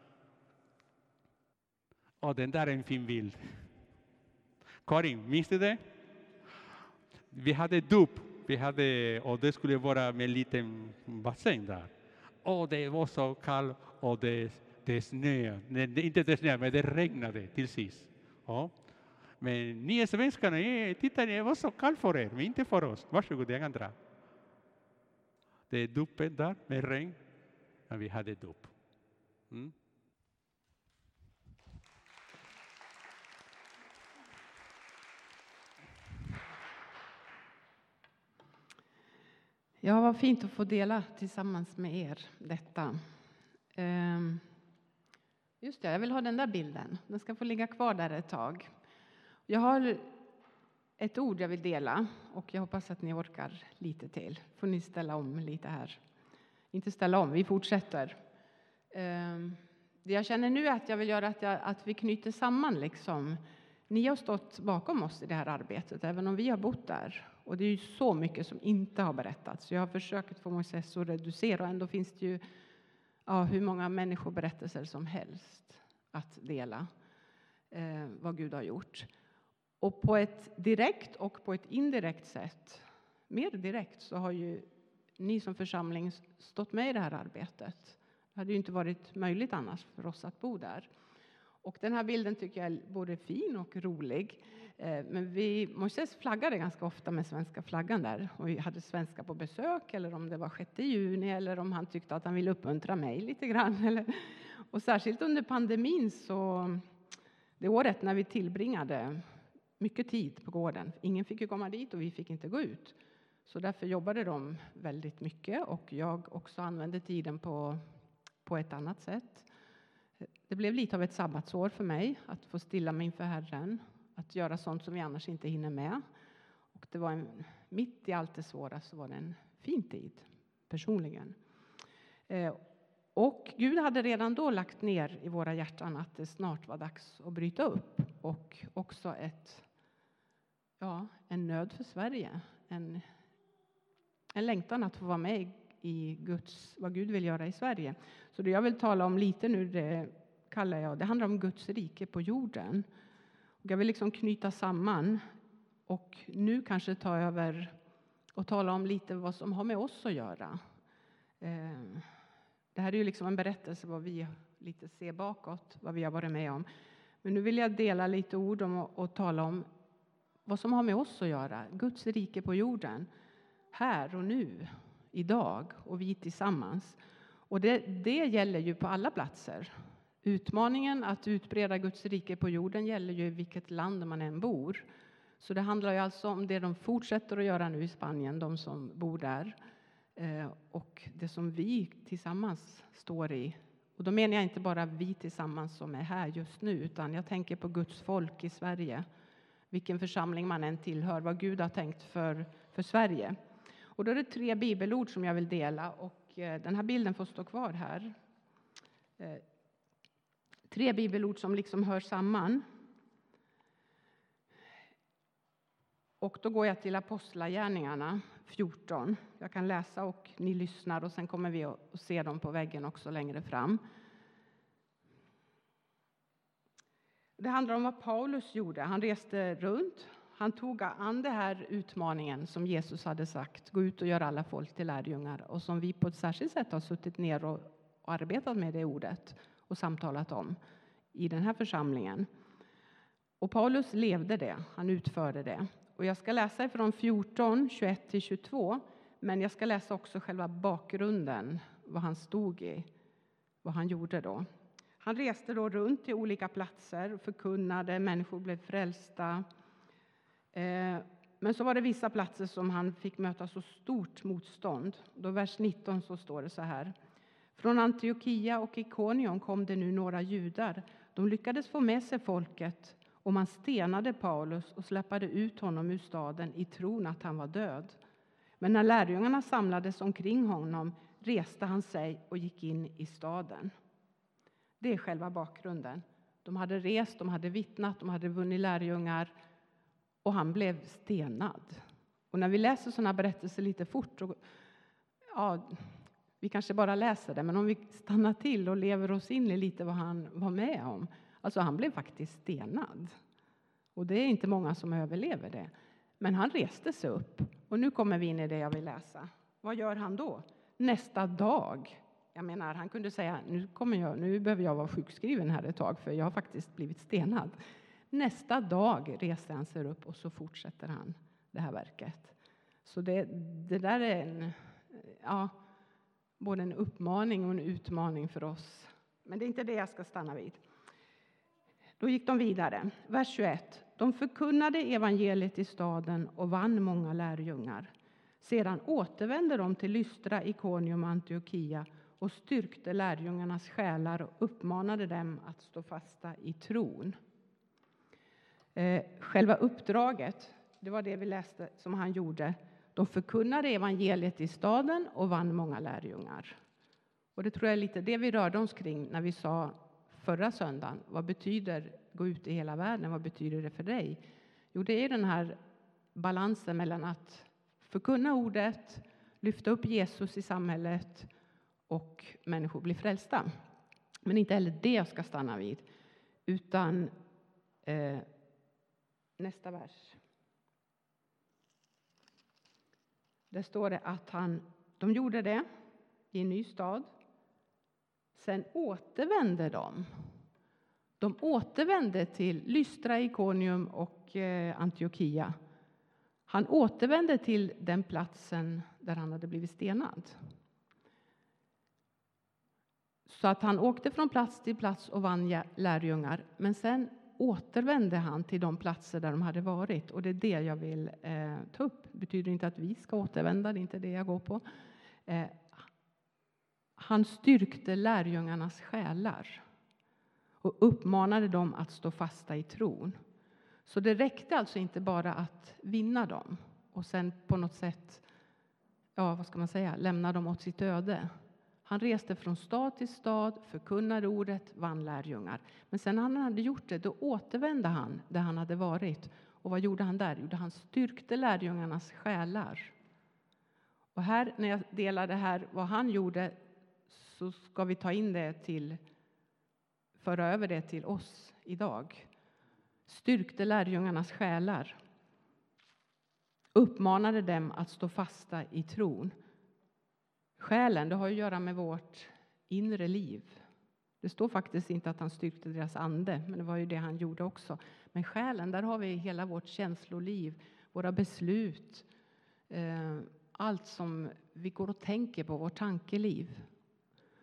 Och den där är en fin bild. Karin, minns du det? Vi hade dop. Och det skulle vara med en liten bassäng där. Och det var så kallt och det snöade. Inte det snöade, men det regnade till sist. Ja. Men ni är svenskarna, titta, det var så kallt för er, men inte för oss. Varsågod, jag kan dra. Det är dopen där med regn. Men vi hade dop. Ja, vad fint att få dela tillsammans med er detta. Just det, jag vill ha den där bilden. Den ska få ligga kvar där ett tag. Jag har ett ord jag vill dela och jag hoppas att ni orkar lite till. Får ni ställa om lite här. Inte ställa om, vi fortsätter. Det jag känner nu är att jag vill göra att vi knyter samman liksom. Ni har stått bakom oss i det här arbetet, även om vi har bott där. Och det är ju så mycket som inte har berättats. Jag har försökt få Moises att reducera och ändå finns det ju hur många människoberättelser som helst att dela vad Gud har gjort. Och på ett direkt och på ett indirekt sätt, mer direkt, så har ju ni som församling stått med i det här arbetet. Det hade ju inte varit möjligt annars för oss att bo där. Och den här bilden tycker jag är både fin och rolig. Men Moises flaggade ganska ofta med svenska flaggan där. Och vi hade svenska på besök, eller om det var 6 juni, eller om han tyckte att han ville uppmuntra mig lite grann. Och särskilt under pandemin, så det året när vi tillbringade mycket tid på gården. Ingen fick ju komma dit och vi fick inte gå ut. Så därför jobbade de väldigt mycket och jag också använde tiden på ett annat sätt. Det blev lite av ett sabbatsår för mig att få stilla mig inför Herren. Att göra sånt som vi annars inte hinner med. Och det var mitt i allt det svåra så var det en fin tid personligen. Och Gud hade redan då lagt ner i våra hjärtan att det snart var dags att bryta upp. Och också en nöd för Sverige. En längtan att få vara med i vad Gud vill göra i Sverige. Så det jag vill tala om lite nu, det handlar om Guds rike på jorden. Och jag vill liksom knyta samman och nu kanske ta över och tala om lite vad som har med oss att göra. Det här är ju liksom en berättelse vad vi lite ser bakåt, vad vi har varit med om. Men nu vill jag dela lite ord om och tala om vad som har med oss att göra. Guds rike på jorden, här och nu, idag och vi tillsammans. Och det gäller ju på alla platser. Utmaningen att utbreda Guds rike på jorden gäller ju i vilket land man än bor. Så det handlar ju alltså om det de fortsätter att göra nu i Spanien, de som bor där. Och det som vi tillsammans står i. Och då menar jag inte bara vi tillsammans som är här just nu, utan jag tänker på Guds folk i Sverige. Vilken församling man än tillhör, vad Gud har tänkt för Sverige. Och då är det 3 bibelord som jag vill dela, och den här bilden får stå kvar här. 3 bibelord som liksom hör samman. Och då går jag till Apostlagärningarna 14. Jag kan läsa och ni lyssnar, och sen kommer vi att se dem på väggen också längre fram. Det handlar om vad Paulus gjorde. Han reste runt. Han tog an det här utmaningen som Jesus hade sagt. Gå ut och göra alla folk till lärjungar. Och som vi på ett särskilt sätt har suttit ner och arbetat med det ordet. Och samtalat om i den här församlingen. Och Paulus levde det. Han utförde det. Och jag ska läsa från 14, 21-22. Men jag ska läsa också själva bakgrunden. Vad han stod i. Vad han gjorde då. Han reste då runt till olika platser. Förkunnade. Människor blev frälsta. Men så var det vissa platser som han fick möta så stort motstånd. Då vers 19 så står det så här. Från Antiochia och Ikonion kom det nu några judar. De lyckades få med sig folket. Och man stenade Paulus och släppade ut honom ur staden i tron att han var död. Men när lärjungarna samlades omkring honom reste han sig och gick in i staden. Det är själva bakgrunden. De hade rest, de hade vittnat, de hade vunnit lärjungar. Och han blev stenad. Och när vi läser sådana berättelser lite fort. Vi kanske bara läser det. Men om vi stannar till och lever oss in i lite vad han var med om. Alltså han blev faktiskt stenad. Och det är inte många som överlever det. Men han reste sig upp. Och nu kommer vi in i det jag vill läsa. Vad gör han då? Nästa dag. Jag menar, han kunde säga, nu behöver jag vara sjukskriven här ett tag. För jag har faktiskt blivit stenad. Nästa dag reser han sig upp och så fortsätter han det här verket. Så det där är både en uppmaning och en utmaning för oss. Men det är inte det jag ska stanna vid. Då gick de vidare. Vers 21. De förkunnade evangeliet i staden och vann många lärjungar. Sedan återvände de till Lystra, Ikonium och Antiochia och styrkte lärjungarnas själar och uppmanade dem att stå fasta i tron. Själva uppdraget, det var det vi läste som han gjorde. De förkunnade evangeliet i staden och vann många lärjungar. Och det tror jag är lite det vi rörde oss kring när vi sa förra söndagen. Vad betyder gå ut i hela världen? Vad betyder det för dig? Jo, det är den här balansen mellan att förkunna ordet, lyfta upp Jesus i samhället och människor blir frälsta. Men inte heller det jag ska stanna vid. Utan nästa vers. Där står det att de gjorde det i en ny stad. Sen återvände de. De återvände till Lystra, Ikonium och Antiochia. Han återvände till den platsen där han hade blivit stenad. Så att han åkte från plats till plats och vann lärjungar. Men sen återvände han till de platser där de hade varit. Och det är det jag vill ta upp. Det betyder inte att vi ska återvända, det är inte det jag går på. Han styrkte lärjungarnas själar. Och uppmanade dem att stå fasta i tron. Så det räckte alltså inte bara att vinna dem. Och sen på något sätt, lämna dem åt sitt öde. Han reste från stad till stad, förkunnade ordet, vann lärjungar. Men sen när han hade gjort det, då återvände han där han hade varit. Och vad gjorde han där? Jo, han styrkte lärjungarnas själar. Och här, när jag delar det här, vad han gjorde, så ska vi ta in det föra över det till oss idag. Styrkte lärjungarnas själar. Uppmanade dem att stå fasta i tron. Själen, det har att göra med vårt inre liv. Det står faktiskt inte att han styrkte deras ande, men det var ju det han gjorde också. Men själen, där har vi hela vårt känsloliv, våra beslut. Allt som vi går och tänker på, vårt tankeliv.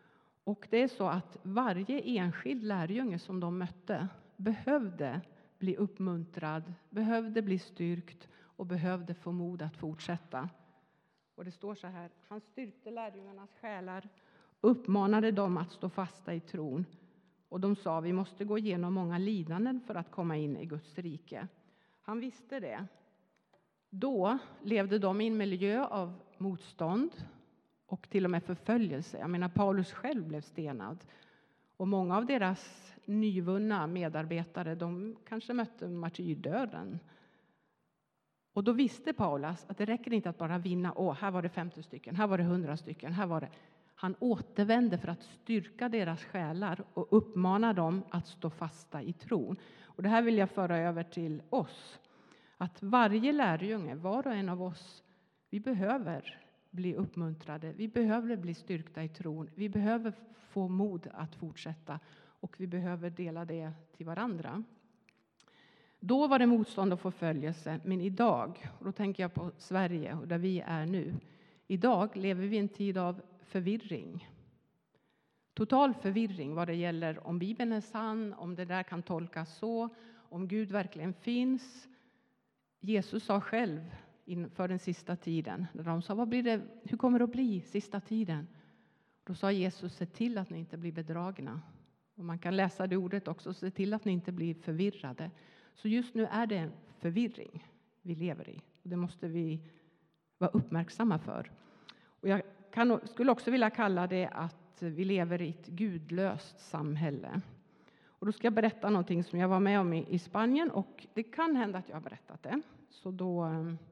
Och det är så att varje enskild lärjunge som de mötte behövde bli uppmuntrad, behövde bli styrkt och behövde få mod att fortsätta. Och det står så här: han styrkte lärjungarnas själar, uppmanade dem att stå fasta i tron. Och de sa, vi måste gå igenom många lidanden för att komma in i Guds rike. Han visste det. Då levde de i en miljö av motstånd och till och med förföljelse. Jag menar, Paulus själv blev stenad. Och många av deras nyvunna medarbetare, de kanske mötte martyrdöden. Och då visste Paulus att det räcker inte att bara vinna. Här var det 50 stycken, här var det 100 stycken, här var det. Han återvände för att styrka deras själar och uppmana dem att stå fasta i tron. Och det här vill jag föra över till oss. Att varje lärjunge, var och en av oss, vi behöver bli uppmuntrade. Vi behöver bli styrkta i tron. Vi behöver få mod att fortsätta. Och vi behöver dela det till varandra. Då var det motstånd och förföljelse. Men idag, och då tänker jag på Sverige och där vi är nu. Idag lever vi i en tid av förvirring. Total förvirring vad det gäller om Bibeln är sann, om det där kan tolkas så, om Gud verkligen finns. Jesus sa själv inför den sista tiden, när de sa, hur kommer det att bli sista tiden? Då sa Jesus, se till att ni inte blir bedragna. Och man kan läsa det ordet också, se till att ni inte blir förvirrade. Så just nu är det en förvirring vi lever i. Det måste vi vara uppmärksamma för. Och jag skulle också vilja kalla det att vi lever i ett gudlöst samhälle. Och då ska jag berätta någonting som jag var med om i Spanien. Och det kan hända att jag har berättat det. Så då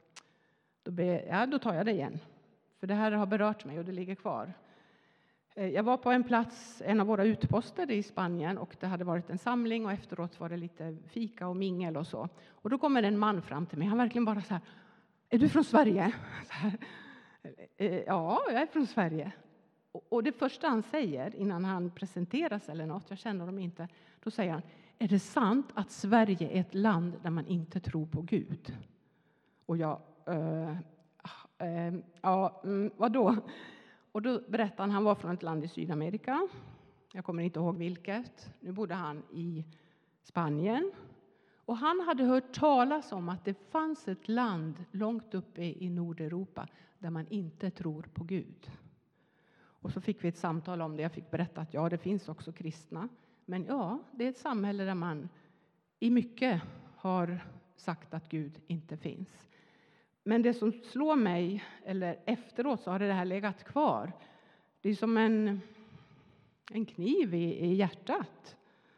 tar jag det igen. För det här har berört mig och det ligger kvar. Jag var på en plats, en av våra utposter i Spanien. Och det hade varit en samling och efteråt var det lite fika och mingel och så. Och då kommer en man fram till mig. Han verkligen bara så här, är du från Sverige? Så här. Ja, jag är från Sverige. Och det första han säger innan han presenteras eller något, jag känner dem inte, då säger han, är det sant att Sverige är ett land där man inte tror på Gud? Och jag, vadå? Och då berättar han var från ett land i Sydamerika. Jag kommer inte ihåg vilket. Nu bodde han i Spanien. Och han hade hört talas om att det fanns ett land långt uppe i Nordeuropa där man inte tror på Gud. Och så fick vi ett samtal om det. Jag fick berätta att det finns också kristna. Men det är ett samhälle där man i mycket har sagt att Gud inte finns. Men det som slår mig, eller efteråt så har det här legat kvar. Det är som en kniv i hjärtat.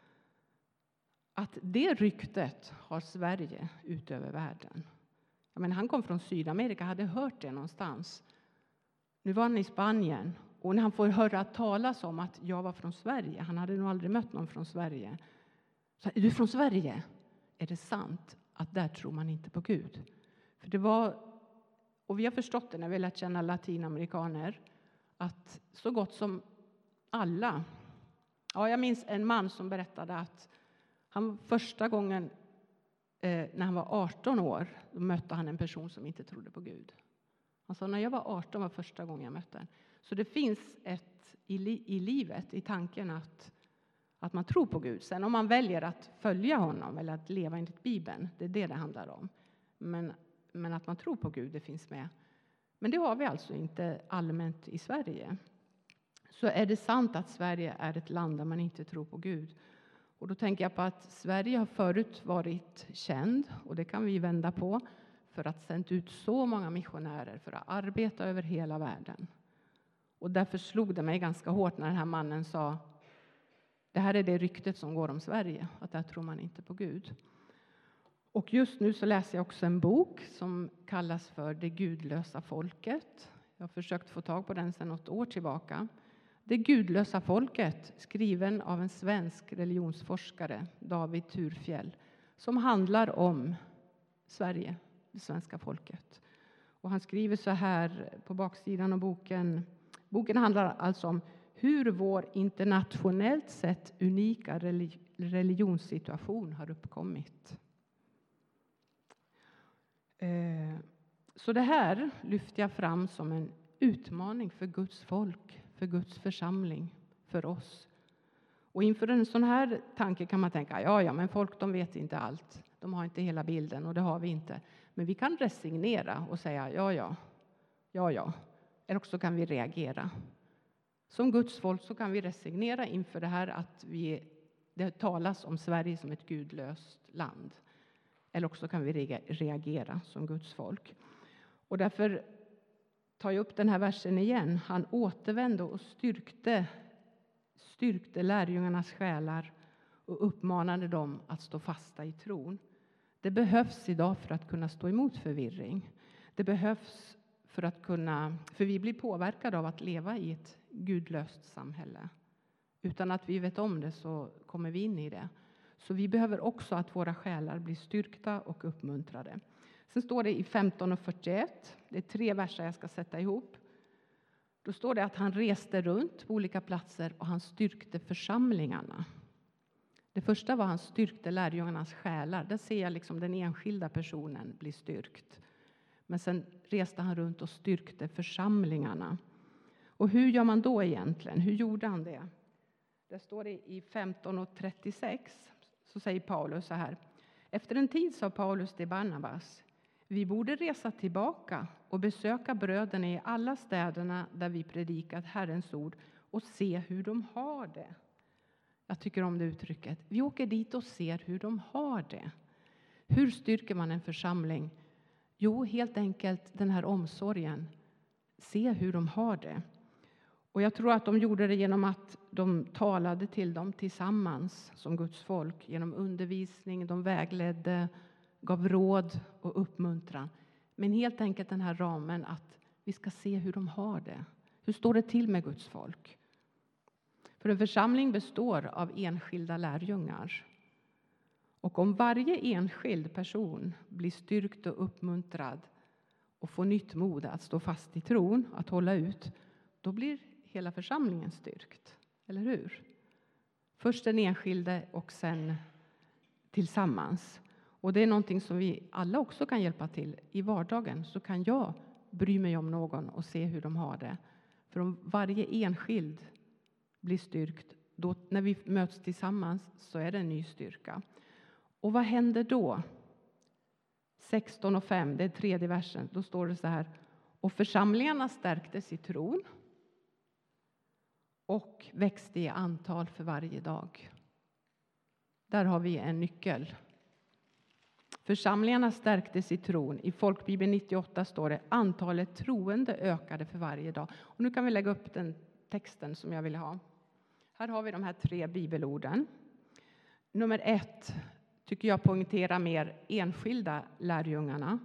Att det ryktet har Sverige ut över världen. Jag menar, han kom från Sydamerika, hade hört det någonstans. Nu var han i Spanien. Och när han får höra talas om att jag var från Sverige. Han hade nog aldrig mött någon från Sverige. Så, är du från Sverige? Är det sant att där tror man inte på Gud? För det var, och vi har förstått det när vi har lärt känna latinamerikaner. Att så gott som alla. Ja, jag minns en man som berättade att han första gången när han var 18 år. Då mötte han en person som inte trodde på Gud. Han sa, när jag var 18 var första gången jag mötte den. Så det finns ett i livet, i tanken att man tror på Gud. Sen om man väljer att följa honom eller att leva enligt Bibeln, det är det handlar om. Men att man tror på Gud, det finns med. Men det har vi alltså inte allmänt i Sverige. Så är det sant att Sverige är ett land där man inte tror på Gud. Och då tänker jag på att Sverige har förut varit känd, och det kan vi vända på, för att sänt ut så många missionärer för att arbeta över hela världen. Och därför slog det mig ganska hårt när den här mannen sa, det här är det ryktet som går om Sverige, att där tror man inte på Gud. Och just nu så läser jag också en bok som kallas för Det gudlösa folket. Jag har försökt få tag på den sedan något år tillbaka. Det gudlösa folket, skriven av en svensk religionsforskare, David Thurfjell, som handlar om Sverige, det svenska folket. Och han skriver så här på baksidan av boken. Boken handlar alltså om hur vår internationellt sett unika religionssituation har uppkommit. Så det här lyfter jag fram som en utmaning för Guds folk, för Guds församling, för oss. Och inför en sån här tanke kan man tänka, ja, men folk de vet inte allt. De har inte hela bilden och det har vi inte. Men vi kan resignera och säga, ja. Eller också kan vi reagera. Som Guds folk så kan vi resignera inför det här att det talas om Sverige som ett gudlöst land. Eller också kan vi reagera som Guds folk. Och därför tar jag upp den här versen igen. Han återvände och styrkte lärjungarnas själar och uppmanade dem att stå fasta i tron. Det behövs idag för att kunna stå emot förvirring. Det behövs för vi blir påverkade av att leva i ett gudlöst samhälle. Utan att vi vet om det så kommer vi in i det. Så vi behöver också att våra själar blir styrkta och uppmuntrade. Sen står det i 15 och 41, det är 3 verser jag ska sätta ihop. Då står det att han reste runt på olika platser och han styrkte församlingarna. Det första var han styrkte lärjungarnas själar. Där ser jag liksom den enskilda personen bli styrkt. Men sen reste han runt och styrkte församlingarna. Och hur gör man då egentligen? Hur gjorde han det? Det står det i 15 och 36. Så säger Paulus så här. Efter en tid sa Paulus till Barnabas. Vi borde resa tillbaka och besöka bröderna i alla städerna där vi predikat Herrens ord och se hur de har det. Jag tycker om det uttrycket. Vi åker dit och ser hur de har det. Hur styrker man en församling? Jo, helt enkelt den här omsorgen. Se hur de har det. Och jag tror att de gjorde det genom att de talade till dem tillsammans som Guds folk. Genom undervisning, de vägledde, gav råd och uppmuntran. Men helt enkelt den här ramen att vi ska se hur de har det. Hur står det till med Guds folk? För en församling består av enskilda lärjungar. Och om varje enskild person blir styrkt och uppmuntrad och får nytt mod att stå fast i tron, att hålla ut, då blir hela församlingen styrkt. Eller hur? Först den enskilde och sen tillsammans. Och det är någonting som vi alla också kan hjälpa till. I vardagen så kan jag bry mig om någon och se hur de har det. För om varje enskild blir styrkt, då när vi möts tillsammans så är det en ny styrka. Och vad händer då? 16 och 5, det är 3:e versen. Då står det så här. Och församlingarna stärktes i tron och växte i antal för varje dag. Där har vi en nyckel. Församlingarna stärktes i tron. I Folkbibeln 98 står det antalet troende ökade för varje dag. Och nu kan vi lägga upp den texten som jag vill ha. Här har vi de här 3 bibelorden. Nummer 1 tycker jag poängterar mer enskilda lärjungarna.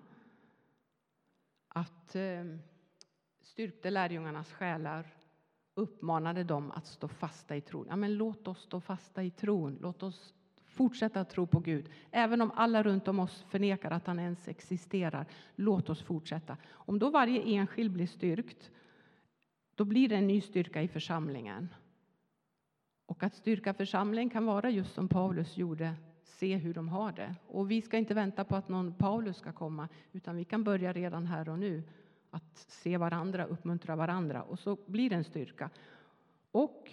Att styrkte lärjungarnas själar, uppmanade dem att stå fasta i tron. Ja, men låt oss stå fasta i tron. Låt oss fortsätta tro på Gud. Även om alla runt om oss förnekar att han ens existerar. Låt oss fortsätta. Om då varje enskild blir styrkt, då blir det en ny styrka i församlingen. Och att styrka församlingen kan vara just som Paulus gjorde. Se hur de har det. Och vi ska inte vänta på att någon Paulus ska komma. Utan vi kan börja redan här och nu. Att se varandra, uppmuntra varandra. Och så blir det en styrka. Och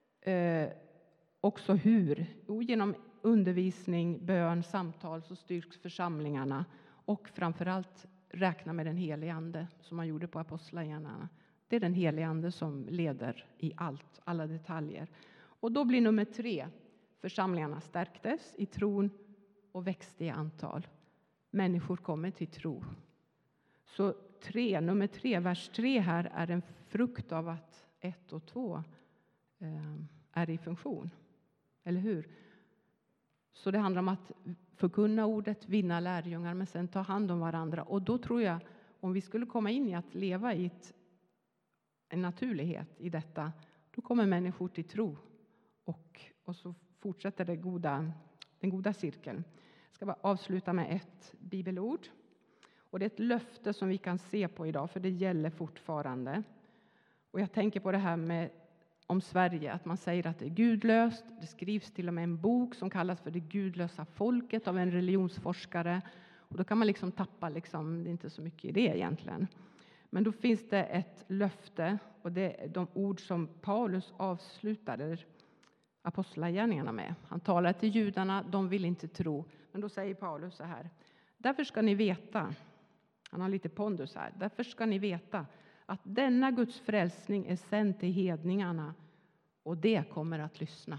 också hur? Jo, genom undervisning, bön, samtal så styrks församlingarna. Och framförallt räkna med den helige ande som man gjorde på apostlagärningarna. Det är den helige ande som leder i allt, alla detaljer. Och då blir nummer 3. Församlingarna stärktes i tron och växte i antal. Människor kommer till tro. Så nummer 3, vers 3 här är en frukt av att 1 och 2 är i funktion. Eller hur? Så det handlar om att förkunna ordet, vinna lärjungar, men sen ta hand om varandra. Och då tror jag, om vi skulle komma in i att leva i en naturlighet i detta, då kommer människor till tro. Och så fortsätter den goda cirkeln. Jag ska bara avsluta med ett bibelord. Och det är ett löfte som vi kan se på idag, för det gäller fortfarande. Och jag tänker på det här om Sverige, att man säger att det är gudlöst. Det skrivs till och med en bok som kallas för det gudlösa folket av en religionsforskare. Och då kan man tappa, det är inte så mycket i det egentligen. Men då finns det ett löfte, och det är de ord som Paulus avslutade apostlagärningarna med. Han talar till judarna, de vill inte tro. Men då säger Paulus så här: därför ska ni veta, han har lite pondus här, därför ska ni veta att denna Guds frälsning är sänd till hedningarna, och det kommer att lyssna.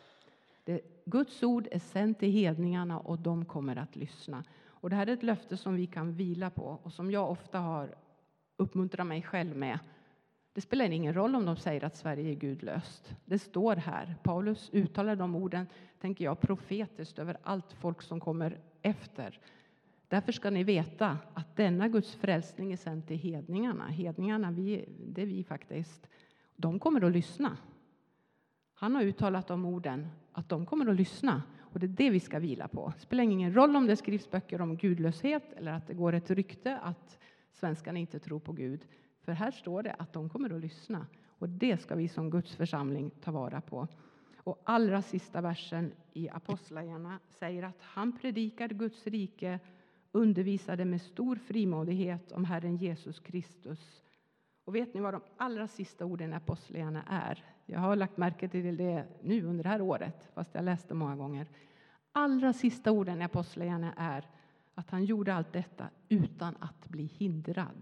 Guds ord är sänd till hedningarna, och de kommer att lyssna. Och det här är ett löfte som vi kan vila på, och som jag ofta har uppmuntrat mig själv med. Det spelar ingen roll om de säger att Sverige är gudlöst. Det står här. Paulus uttalar de orden, tänker jag, profetiskt över allt folk som kommer efter. Därför ska ni veta att denna Guds frälsning är sänd till hedningarna. Hedningarna, det är vi faktiskt. De kommer att lyssna. Han har uttalat de orden, att de kommer att lyssna. Och det är det vi ska vila på. Det spelar ingen roll om det skrivs böcker om gudlöshet, eller att det går ett rykte att svenskarna inte tror på Gud. För här står det att de kommer att lyssna. Och det ska vi som Guds församling ta vara på. Och allra sista versen i Apostlagärningarna säger att han predikade Guds rike, undervisade med stor frimodighet om Herren Jesus Kristus. Och vet ni vad de allra sista orden i Apostlagärningarna är? Jag har lagt märke till det nu under det här året, fast jag läste många gånger. Allra sista orden i Apostlagärningarna är att han gjorde allt detta utan att bli hindrad.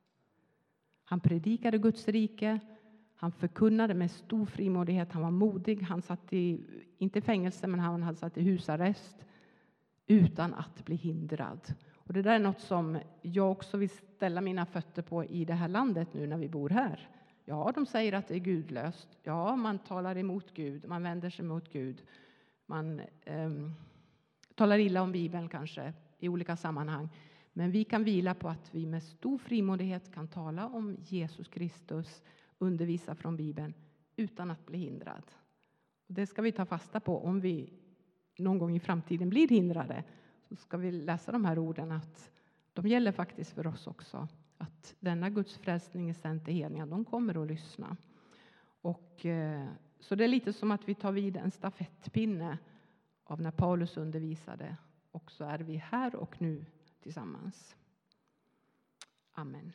Han predikade Guds rike, han förkunnade med stor frimodighet, han var modig, han satt inte i fängelse, men han hade satt i husarrest utan att bli hindrad. Och det där är något som jag också vill ställa mina fötter på i det här landet nu när vi bor här. Ja, de säger att det är gudlöst. Ja, man talar emot Gud, man vänder sig mot Gud. Man talar illa om Bibeln kanske i olika sammanhang. Men vi kan vila på att vi med stor frimodighet kan tala om Jesus Kristus, undervisa från Bibeln utan att bli hindrad. Och det ska vi ta fasta på. Om vi någon gång i framtiden blir hindrade, så ska vi läsa de här orden att de gäller faktiskt för oss också. Att denna Guds frälsning är sänd till hedningar, de kommer att lyssna. Och så det är lite som att vi tar vid en stafettpinne av när Paulus undervisade. Och så är vi här och nu tillsammans. Amen.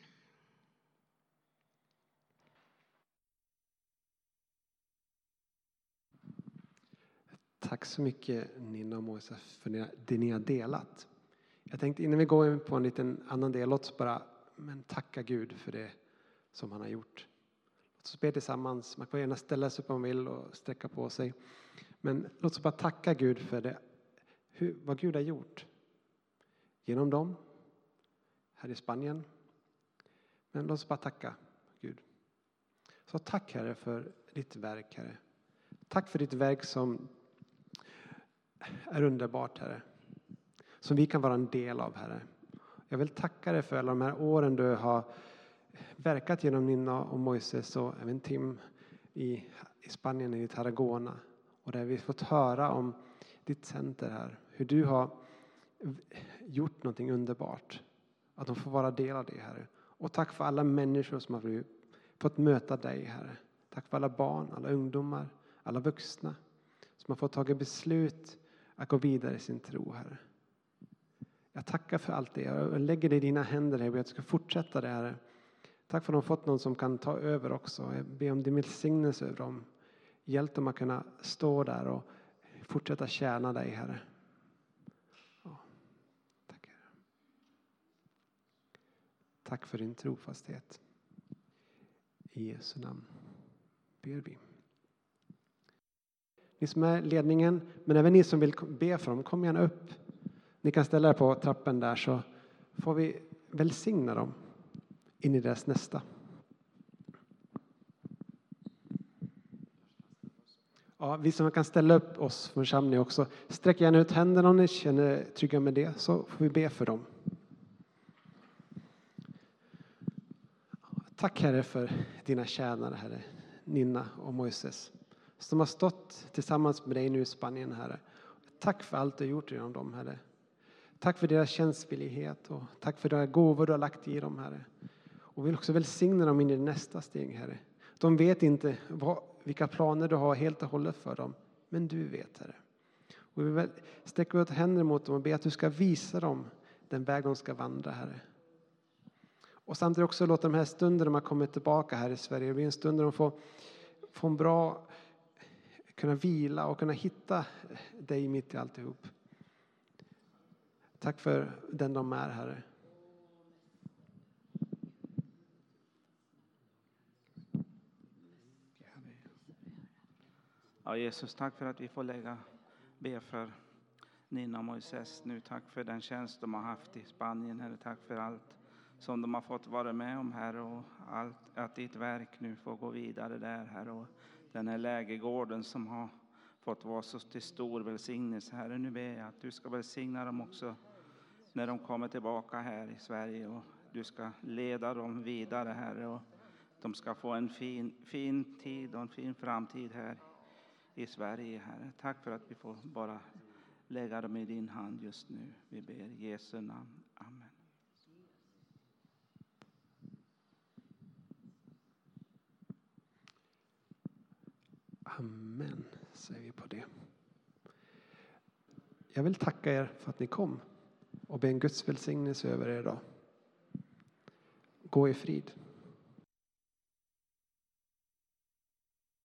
Tack så mycket Nina och Mojsa för det ni har delat. Jag tänkte innan vi går in på en liten annan del, låt oss bara tacka Gud för det som han har gjort. Låt oss be tillsammans. Man får gärna ställa sig upp om man vill och sträcka på sig. Men låt oss bara tacka Gud för det, vad Gud har gjort. Genom dem här i Spanien. Men låt oss bara tacka Gud. Så tack Herre för ditt verk, Herre. Tack för ditt verk som är underbart, Herre. Som vi kan vara en del av, Herre. Jag vill tacka dig för alla de här åren du har verkat genom Nina och Moises och även Tim i Spanien, i Tarragona. Och där vi fått höra om ditt center här. Hur du har gjort någonting underbart. Att de får vara del av det, Herre. Och tack för alla människor som har fått möta dig, Herre. Tack för alla barn, alla ungdomar, alla vuxna. Som har fått ta beslut att gå vidare i sin tro, Herre. Jag tackar för allt det. Jag lägger det i dina händer, Herre. Jag ska fortsätta det, Herre. Tack för att de har fått någon som kan ta över också. Jag ber om din välsignelse över dem. Hjälp dem att kunna stå där och fortsätta tjäna dig, Herre. Ja, tack, Herre. Tack för din trofasthet. I Jesu namn ber vi. Ni som är ledningen, men även ni som vill be för dem, kom gärna upp. Ni kan ställa er på trappen där, så får vi välsigna dem in i deras nästa. Ja, vi som kan ställa upp oss för församlingen också. Sträck gärna ut händerna om ni känner er trygga med det, så får vi be för dem. Tack Herre för dina tjänare, Herre, Nina och Moises, som har stått tillsammans med dig nu i Spanien, Herre. Tack för allt du har gjort genom dem, Herre. Tack för deras tjänstvillighet och tack för de gåvor du har lagt i dem, Herre. Och vi vill också välsigna dem in i nästa steg, Herre. De vet inte vilka planer du har helt och hållet för dem, men du vet, Herre. Och vi vill sträcka ut händer mot dem och be att du ska visa dem den väg de ska vandra, Herre. Och samtidigt också låta de här stunderna man kommer tillbaka här i Sverige bli en stund där de får en bra, kunna vila och kunna hitta dig mitt i alltihop. Tack för den de är, Herre. Ja, Jesus, tack för att vi får be för Nina och Moises nu. Tack för den tjänst de har haft i Spanien, Herre. Tack för allt som de har fått vara med om, Herre. Och allt, att ditt verk nu får gå vidare där, Herre. Och den här lägergården som har fått vara så till stor välsignelse, Herre. Nu ber jag att du ska välsigna dem också när de kommer tillbaka här i Sverige. Och du ska leda dem vidare, Herre. Och de ska få en fin tid och en fin framtid här i Sverige, Herre. Tack för att vi får bara lägga dem i din hand just nu. Vi ber i Jesu namn. Amen. Amen, säger vi på det. Jag vill tacka er för att ni kom och be en Guds välsignelse över er idag. Gå i frid.